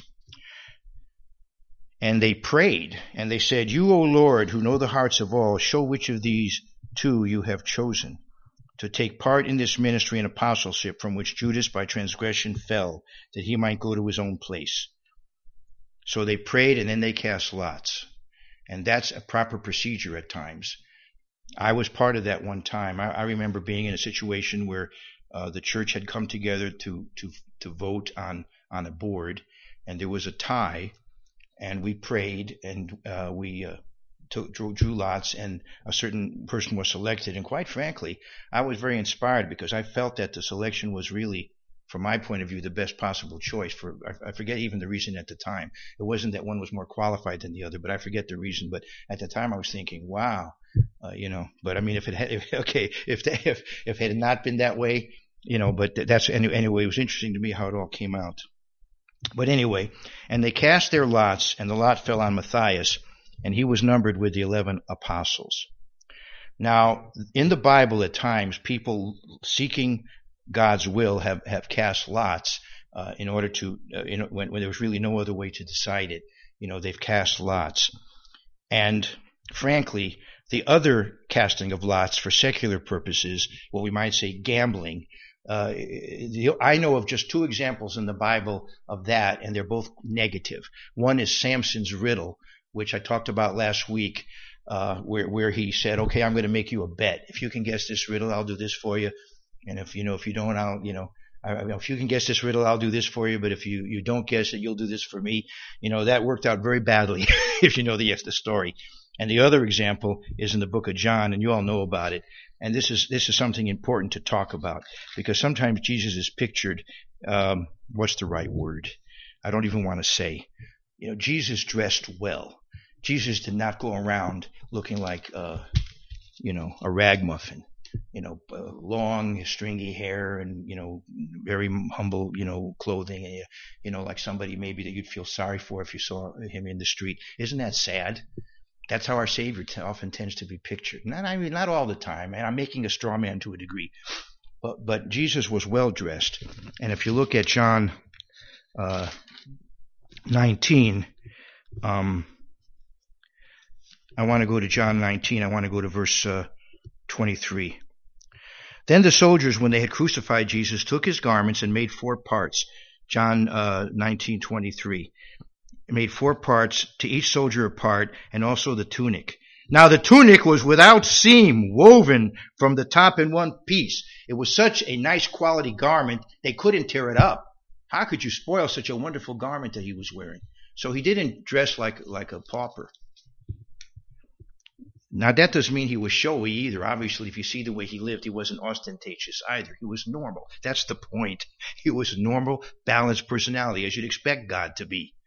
And they prayed, and they said, "You, O Lord, who know the hearts of all, show which of these two you have chosen to take part in this ministry and apostleship from which Judas by transgression fell, that he might go to his own place." So they prayed, and then they cast lots. And that's a proper procedure at times. I was part of that one time. I, I remember being in a situation where uh, the church had come together to, to, to vote on, on a board, and there was a tie, and we prayed, and uh, we uh, took, drew, drew lots, and a certain person was selected. And quite frankly, I was very inspired because I felt that the selection was really, from my point of view, the best possible choice. For I, I forget even the reason at the time. It wasn't that one was more qualified than the other, but I forget the reason. But at the time, I was thinking, "Wow, uh, you know." But I mean, if it had, if, okay, if they, if if it had not been that way, you know. But that's anyway. It was interesting to me how it all came out. But anyway, and they cast their lots, and the lot fell on Matthias, and he was numbered with the eleven apostles. Now, in the Bible, at times, people seeking God's will have, have cast lots uh, in order to, uh, you know, when, when there was really no other way to decide it. You know, they've cast lots. And frankly, the other casting of lots for secular purposes, what we might say gambling, Uh, I know of just two examples in the Bible of that, and they're both negative. One is Samson's riddle, which I talked about last week, uh, where, where he said, "Okay, I'm going to make you a bet. If you can guess this riddle, I'll do this for you. And if, you know, if you don't, I'll, you know, I, I mean, if you can guess this riddle, I'll do this for you. But if you, you don't guess it, you'll do this for me." You know, that worked out very badly, if you know the, the story. And the other example is in the book of John, and you all know about it. And this is this is something important to talk about, because sometimes Jesus is pictured, um, what's the right word? I don't even want to say. You know, Jesus dressed well. Jesus did not go around looking like, uh, you know, a ragamuffin. You know, uh, long, stringy hair, and, you know, very humble, you know, clothing, and, you know, like somebody maybe that you'd feel sorry for if you saw him in the street. Isn't that sad? That's how our Savior t- often tends to be pictured. Not, I mean, not all the time, and I'm making a straw man to a degree. But, but Jesus was well dressed. And if you look at John uh, nineteen, um, I want to go to John nineteen. I want to go to verse uh, twenty-three. "Then the soldiers, when they had crucified Jesus, took his garments and made four parts." John uh, nineteen twenty-three. Made four parts, to each soldier a part, and also the tunic. Now the tunic was without seam, woven from the top in one piece. It was such a nice quality garment, they couldn't tear it up. How could you spoil such a wonderful garment that he was wearing? So he didn't dress like, like a pauper. Now that doesn't mean he was showy either. Obviously, if you see the way he lived, he wasn't ostentatious either. He was normal. That's the point. He was a normal, balanced personality, as you'd expect God to be.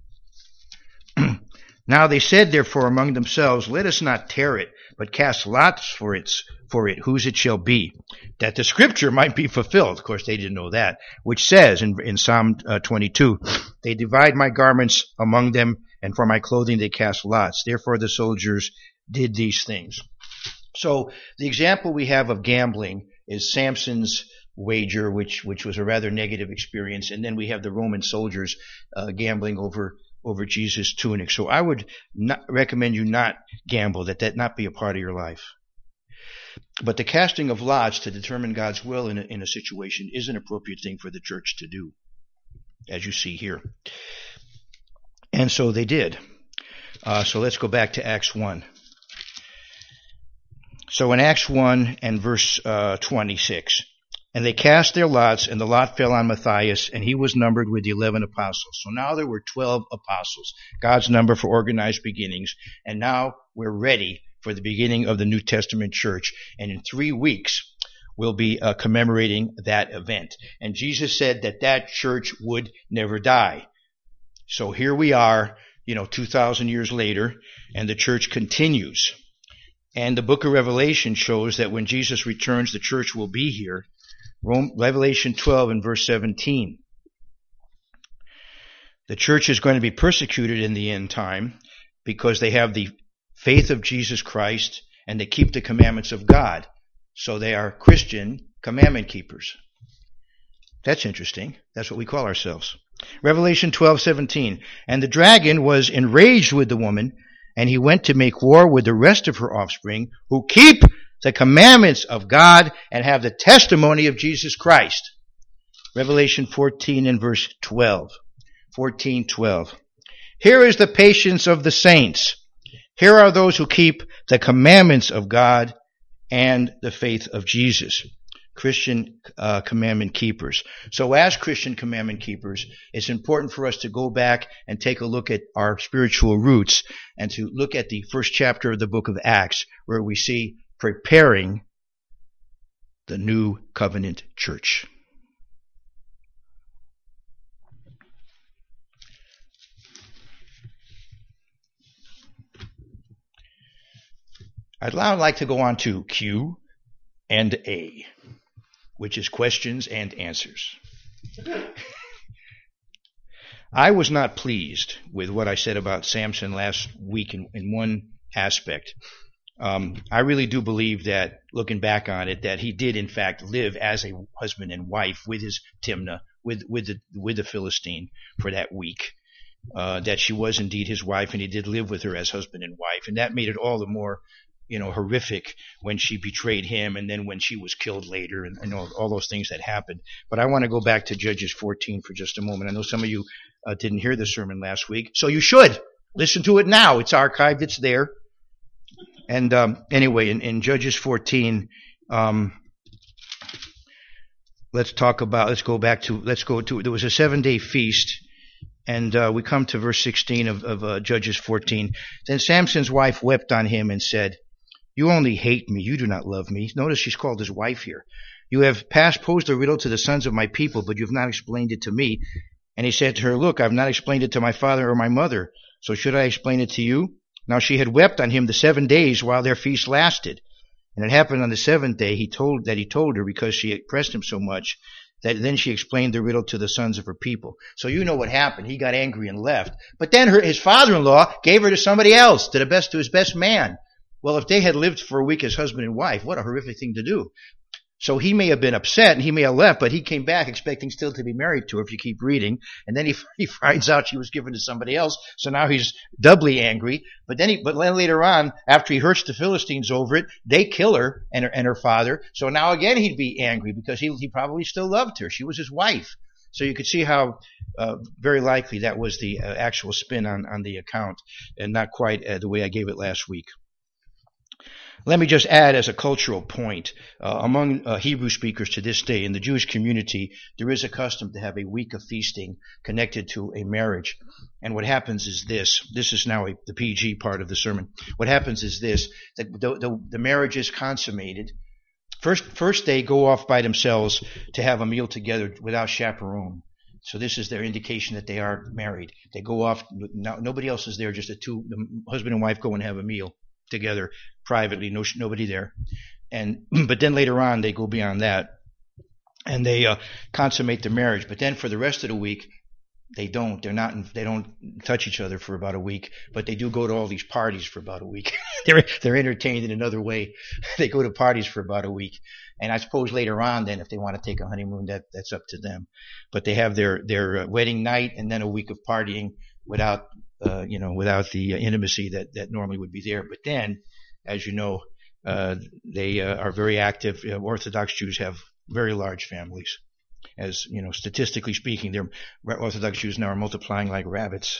Now they said, therefore, among themselves, "Let us not tear it, but cast lots for it, for it, whose it shall be, that the scripture might be fulfilled." Of course, they didn't know that, which says in, in Psalm uh, twenty-two, "They divide my garments among them, and for my clothing they cast lots. Therefore the soldiers did these things." So the example we have of gambling is Samson's wager, which which was a rather negative experience, and then we have the Roman soldiers uh, gambling over over Jesus' tunic. So I would not recommend you not gamble, that that not be a part of your life. But the casting of lots to determine God's will in a, in a situation is an appropriate thing for the church to do, as you see here. And so they did. Uh, so let's go back to Acts one. So in Acts one and verse uh, twenty-six, And they cast their lots, and the lot fell on Matthias, and he was numbered with the eleven apostles. So now there were twelve apostles, God's number for organized beginnings. And now we're ready for the beginning of the New Testament church. And in three weeks, we'll be uh, commemorating that event. And Jesus said that that church would never die. So here we are, you know, two thousand years later, and the church continues. And the book of Revelation shows that when Jesus returns, the church will be here. Rome, Revelation twelve and verse seventeen. The church is going to be persecuted in the end time because they have the faith of Jesus Christ and they keep the commandments of God. So they are Christian commandment keepers. That's interesting. That's what we call ourselves. Revelation twelve seventeen. And the dragon was enraged with the woman, and he went to make war with the rest of her offspring, who keep the commandments of God and have the testimony of Jesus Christ. Revelation fourteen and verse twelve. fourteen twelve. Here is the patience of the saints. Here are those who keep the commandments of God and the faith of Jesus. Christian uh, commandment keepers. So as Christian commandment keepers, it's important for us to go back and take a look at our spiritual roots and to look at the first chapter of the book of Acts, where we see preparing the new covenant church. I'd now like to go on to Q and A, which is questions and answers. I was not pleased with what I said about Samson last week in, in one aspect. Um, I really do believe that, looking back on it, that he did in fact live as a husband and wife with his Timnah, with with the with the Philistine for that week. Uh, that she was indeed his wife, and he did live with her as husband and wife, and that made it all the more, you know, horrific when she betrayed him, and then when she was killed later, and, and all, all those things that happened. But I want to go back to Judges fourteen for just a moment. I know some of you uh, didn't hear the sermon last week, so you should listen to it now. It's archived. It's there. And um, anyway, in, in Judges fourteen, um, let's talk about. Let's go back to. Let's go to. There was a seven-day feast. And uh, we come to verse sixteen of, of uh, Judges fourteen. Then Samson's wife wept on him and said, "You only hate me. You do not love me." Notice she's called his wife here. "You have past posed a riddle to the sons of my people, but you have not explained it to me." And he said to her, "Look, I have not explained it to my father or my mother, so should I explain it to you?" Now she had wept on him the seven days while their feast lasted. And it happened on the seventh day he told that he told her, because she pressed him so much, that then she explained the riddle to the sons of her people. So you know what happened. He got angry and left. But then her, his father-in-law gave her to somebody else, to the best, to his best man. Well, if they had lived for a week as husband and wife, what a horrific thing to do. So he may have been upset and he may have left, but he came back expecting still to be married to her, if you keep reading. And then he, he finds out she was given to somebody else. So now he's doubly angry. But then he, but then later on, after he hurts the Philistines over it, they kill her and her, and her father. So now again he'd be angry because he, he probably still loved her. She was his wife. So you could see how uh, very likely that was the uh, actual spin on, on the account, and not quite uh, the way I gave it last week. Let me just add as a cultural point, uh, among uh, Hebrew speakers to this day, in the Jewish community, there is a custom to have a week of feasting connected to a marriage. And what happens is this, this is now a, the P G part of the sermon. What happens is this, that the, the, the marriage is consummated. First, first they go off by themselves to have a meal together without chaperone. So this is their indication that they are married. They go off, no, nobody else is there, just the two, the husband and wife go and have a meal together privately, no nobody there. And but then later on they go beyond that and they uh, consummate the marriage. But then for the rest of the week they don't. They're not. They don't touch each other for about a week. But they do go to all these parties for about a week. they're they're entertained in another way. They go to parties for about a week. And I suppose later on, then, if they want to take a honeymoon, that that's up to them. But they have their their uh, wedding night and then a week of partying without. Uh, you know, without the uh, intimacy that, that normally would be there. But then, as you know, uh, they uh, are very active. Uh, Orthodox Jews have very large families. As, you know, statistically speaking, their Orthodox Jews now are multiplying like rabbits.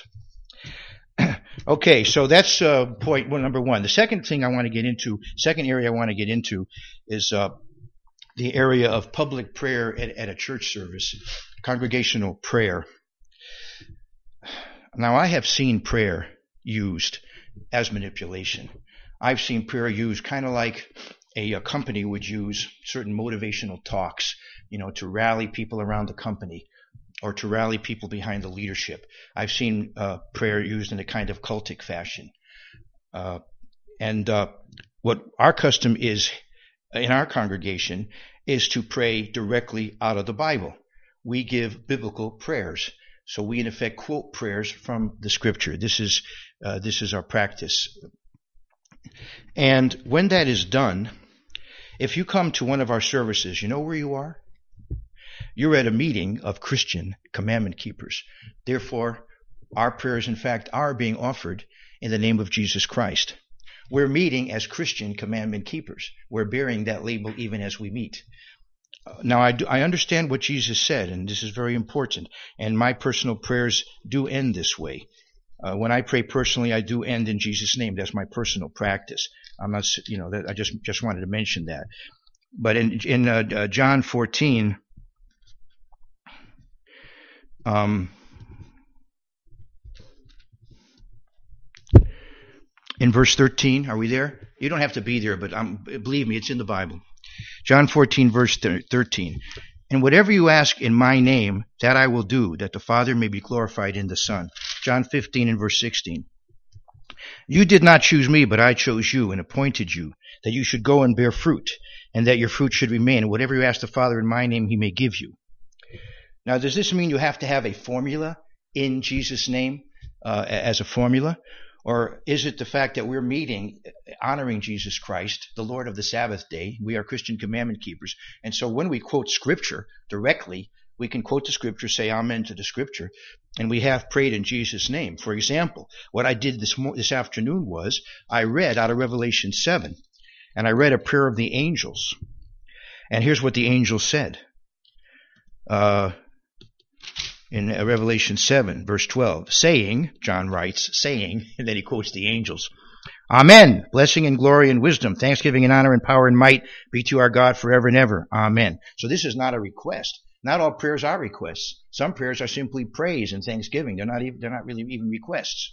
Okay, so that's uh, point one, number one. The second thing I want to get into, second area I want to get into is uh, the area of public prayer at, at a church service, congregational prayer. Now, I have seen prayer used as manipulation. I've seen prayer used kind of like a, a company would use certain motivational talks, you know, to rally people around the company or to rally people behind the leadership. I've seen uh, prayer used in a kind of cultic fashion. Uh, and uh, what our custom is in our congregation is to pray directly out of the Bible. We give biblical prayers. So we, in effect, quote prayers from the Scripture. This is uh, this is our practice. And when that is done, if you come to one of our services, you know where you are? You're at a meeting of Christian commandment keepers. Therefore, our prayers, in fact, are being offered in the name of Jesus Christ. We're meeting as Christian commandment keepers. We're bearing that label even as we meet. Now, I, do, I understand what Jesus said, and this is very important. And my personal prayers do end this way. Uh, when I pray personally, I do end in Jesus' name. That's my personal practice. I'm not, you know, that, I just just wanted to mention that. But in in uh, uh, John fourteen, um, in verse thirteen, are we there? You don't have to be there, but um, believe me, it's in the Bible. John fourteen, verse thirteen. And whatever you ask in my name, that I will do, that the Father may be glorified in the Son. John fifteen and verse sixteen. You did not choose me, but I chose you and appointed you, that you should go and bear fruit, and that your fruit should remain. And whatever you ask the Father in my name, he may give you. Now, does this mean you have to have a formula in Jesus' name uh, as a formula? Or is it the fact that we're meeting, honoring Jesus Christ, the Lord of the Sabbath day? We are Christian commandment keepers. And so when we quote Scripture directly, we can quote the Scripture, say amen to the Scripture, and we have prayed in Jesus' name. For example, what I did this mo- this afternoon was I read out of Revelation seven, and I read a prayer of the angels. And here's what the angel said. Uh... In Revelation seven, verse twelve, saying, John writes, saying, and then he quotes the angels, Amen. Blessing and glory and wisdom, thanksgiving and honor and power and might be to our God forever and ever. Amen. So this is not a request. Not all prayers are requests. Some prayers are simply praise and thanksgiving. They're not even, they're not really even requests.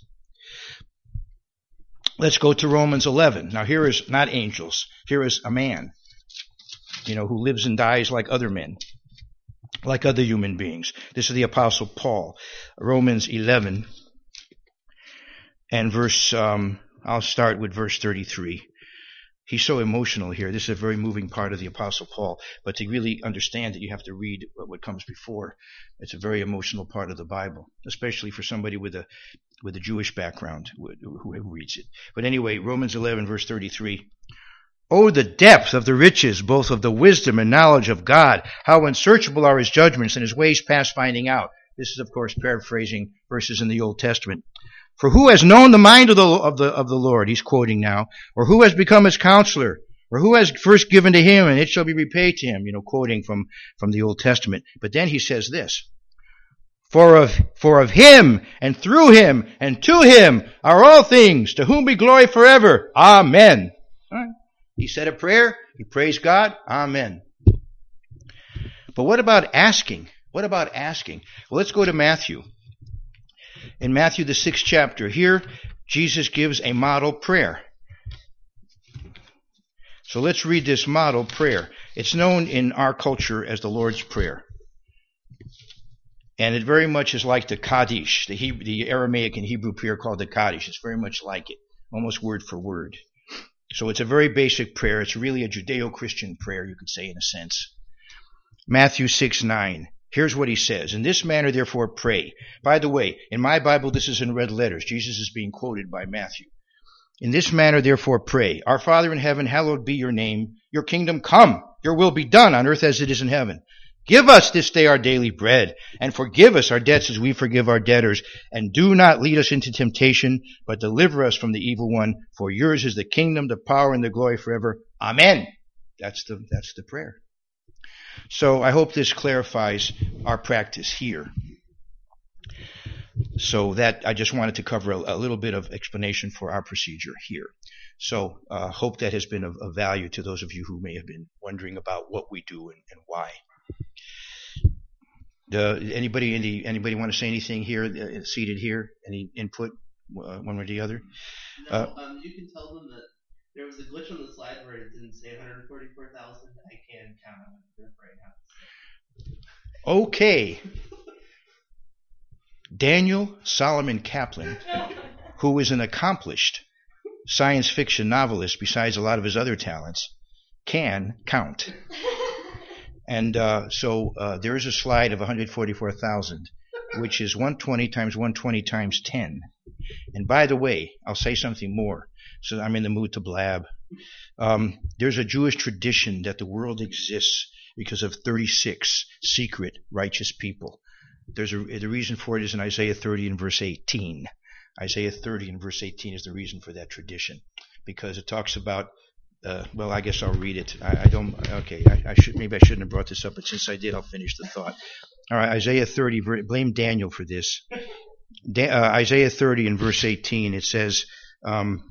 Let's go to Romans eleven. Now here is not angels. Here is a man, you know, who lives and dies like other men, like other human beings. This is the Apostle Paul. Romans eleven and verse, um, I'll start with verse thirty-three. He's so emotional here. This is a very moving part of the Apostle Paul. But to really understand it, you have to read what comes before. It's a very emotional part of the Bible, especially for somebody with a with a Jewish background who, who reads it. But anyway, Romans eleven, verse thirty-three. Oh, the depth of the riches, both of the wisdom and knowledge of God. How unsearchable are his judgments and his ways past finding out. This is, of course, paraphrasing verses in the Old Testament. For who has known the mind of the, of the, of the Lord, he's quoting now, or who has become his counselor, or who has first given to him, and it shall be repaid to him, you know, quoting from, from the Old Testament. But then he says this, For of, for of him, and through him, and to him are all things, to whom be glory forever. Amen. All right. He said a prayer, he praised God, amen. But what about asking? What about asking? Well, let's go to Matthew. In Matthew, the sixth chapter, here Jesus gives a model prayer. So let's read this model prayer. It's known in our culture as the Lord's Prayer. And it very much is like the Kaddish, the, Hebrew, the Aramaic and Hebrew prayer called the Kaddish. It's very much like it, almost word for word. So it's a very basic prayer. It's really a Judeo-Christian prayer, you could say, in a sense. Matthew six nine. Here's what he says. In this manner, therefore, pray. By the way, in my Bible, this is in red letters. Jesus is being quoted by Matthew. In this manner, therefore, pray. Our Father in heaven, hallowed be your name. Your kingdom come. Your will be done on earth as it is in heaven. Give us this day our daily bread, and forgive us our debts as we forgive our debtors. And do not lead us into temptation, but deliver us from the evil one. For yours is the kingdom, the power, and the glory forever. Amen. That's the, that's the prayer. So I hope this clarifies our practice here. so that I just wanted to cover a, a little bit of explanation for our procedure here. So uh, hope that has been of, of value to those of you who may have been wondering about what we do and, and why. The, anybody any, anybody want to say anything here, uh, seated here? Any input, uh, one or the other? No, uh, um, you can tell them that there was a glitch on the slide where it didn't say one hundred forty-four thousand. I can count on it right now. Okay. Daniel Solomon Kaplan, who is an accomplished science fiction novelist besides a lot of his other talents, can count. And uh, so uh, there is a slide of one hundred forty-four thousand, which is one hundred twenty times one hundred twenty times ten. And by the way, I'll say something more, so I'm in the mood to blab. Um, there's a Jewish tradition that the world exists because of thirty-six secret righteous people. There's a, the reason for it is in Isaiah thirty and verse eighteen. Isaiah thirty and verse eighteen is the reason for that tradition, because it talks about, uh, well, I guess I'll read it. I, I don't, okay, I, I should, maybe I shouldn't have brought this up, but since I did, I'll finish the thought. All right, Isaiah thirty, blame Daniel for this. Da, uh, Isaiah thirty and verse eighteen, it says, um,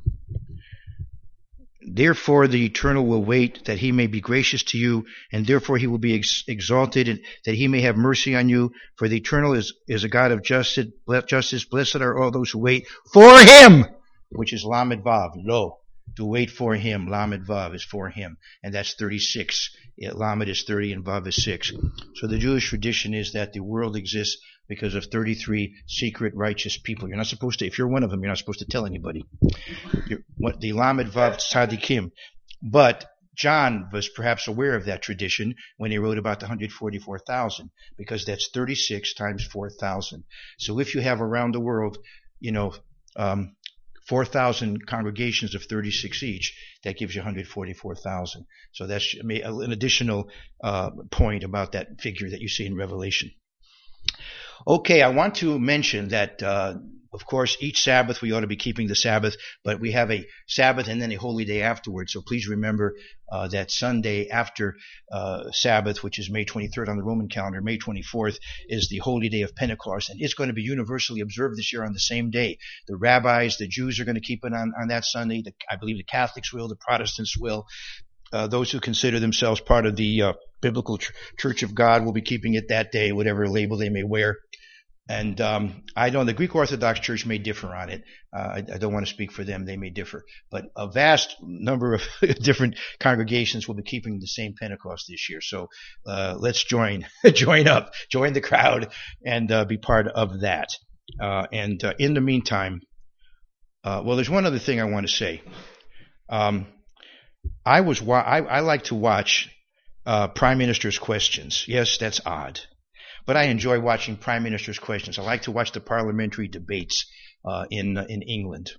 therefore the Eternal will wait that he may be gracious to you, and therefore he will be ex- exalted, and that he may have mercy on you. For the Eternal is, is a God of justice. Justice. Blessed are all those who wait for him, which is Lamed Vav. Lo, to wait for him. Lamed Vav is for him, and that's thirty-six. Lamed is thirty, and Vav is six. So the Jewish tradition is that the world exists because of thirty-three secret righteous people. You're not supposed to, if you're one of them, you're not supposed to tell anybody. You're, what, the Lamed Vav Tzadikim. But John was perhaps aware of that tradition when he wrote about the one hundred forty-four thousand, because that's thirty-six times four thousand. So if you have around the world, you know, um, four thousand congregations of thirty-six each, that gives you one hundred forty-four thousand. So that's an additional uh, point about that figure that you see in Revelation. Okay, I want to mention that, uh, of course, each Sabbath we ought to be keeping the Sabbath, but we have a Sabbath and then a holy day afterwards. So please remember uh, that Sunday after uh, Sabbath, which is May twenty-third on the Roman calendar, May twenty-fourth is the holy day of Pentecost, and it's going to be universally observed this year on the same day. The rabbis, the Jews are going to keep it on, on that Sunday. The, I believe the Catholics will, the Protestants will. Uh, those who consider themselves part of the uh, biblical ch- Church of God will be keeping it that day, whatever label they may wear. And um, I know the Greek Orthodox Church may differ on it. Uh, I, I don't want to speak for them. They may differ. But a vast number of different congregations will be keeping the same Pentecost this year. So uh, let's join, join up, join the crowd, and uh, be part of that. Uh, and uh, in the meantime, uh, well, there's one other thing I want to say. Um, I was wa- I, I like to watch uh, Prime Minister's questions. Yes, that's odd. But I enjoy watching Prime Minister's questions. I like to watch the parliamentary debates uh, in uh, in England.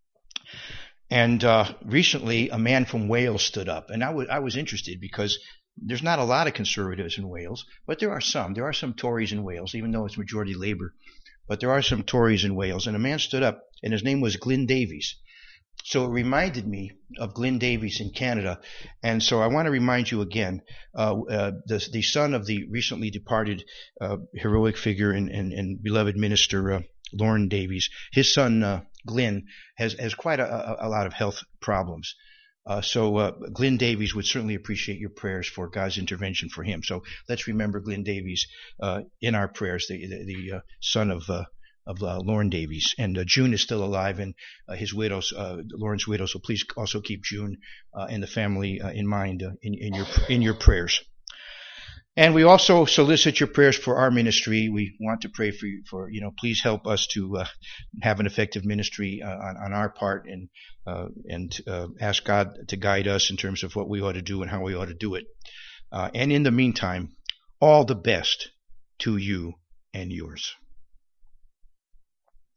And uh, recently, a man from Wales stood up, and I, w- I was interested because there's not a lot of conservatives in Wales, but there are some. There are some Tories in Wales, even though it's majority Labour. But there are some Tories in Wales, and a man stood up, and his name was Glyn Davies. So it reminded me of Glyn Davies in Canada, and so I want to remind you again, uh, uh, the, the son of the recently departed uh, heroic figure and, and, and beloved minister uh, Lorne Davies, his son uh, Glyn has, has quite a, a, a lot of health problems. Uh, so uh, Glyn Davies would certainly appreciate your prayers for God's intervention for him. So let's remember Glyn Davies uh, in our prayers, the, the, the uh, son of uh, of uh, Lorne Davies. And uh, June is still alive, and uh, his widow, uh, Lorne's widow, so please also keep June uh, and the family uh, in mind uh, in, in your in your prayers. And we also solicit your prayers for our ministry. We want to pray for you, for, you know, please help us to uh, have an effective ministry uh, on, on our part, and uh, and uh, ask God to guide us in terms of what we ought to do and how we ought to do it. Uh, and in the meantime, all the best to you and yours.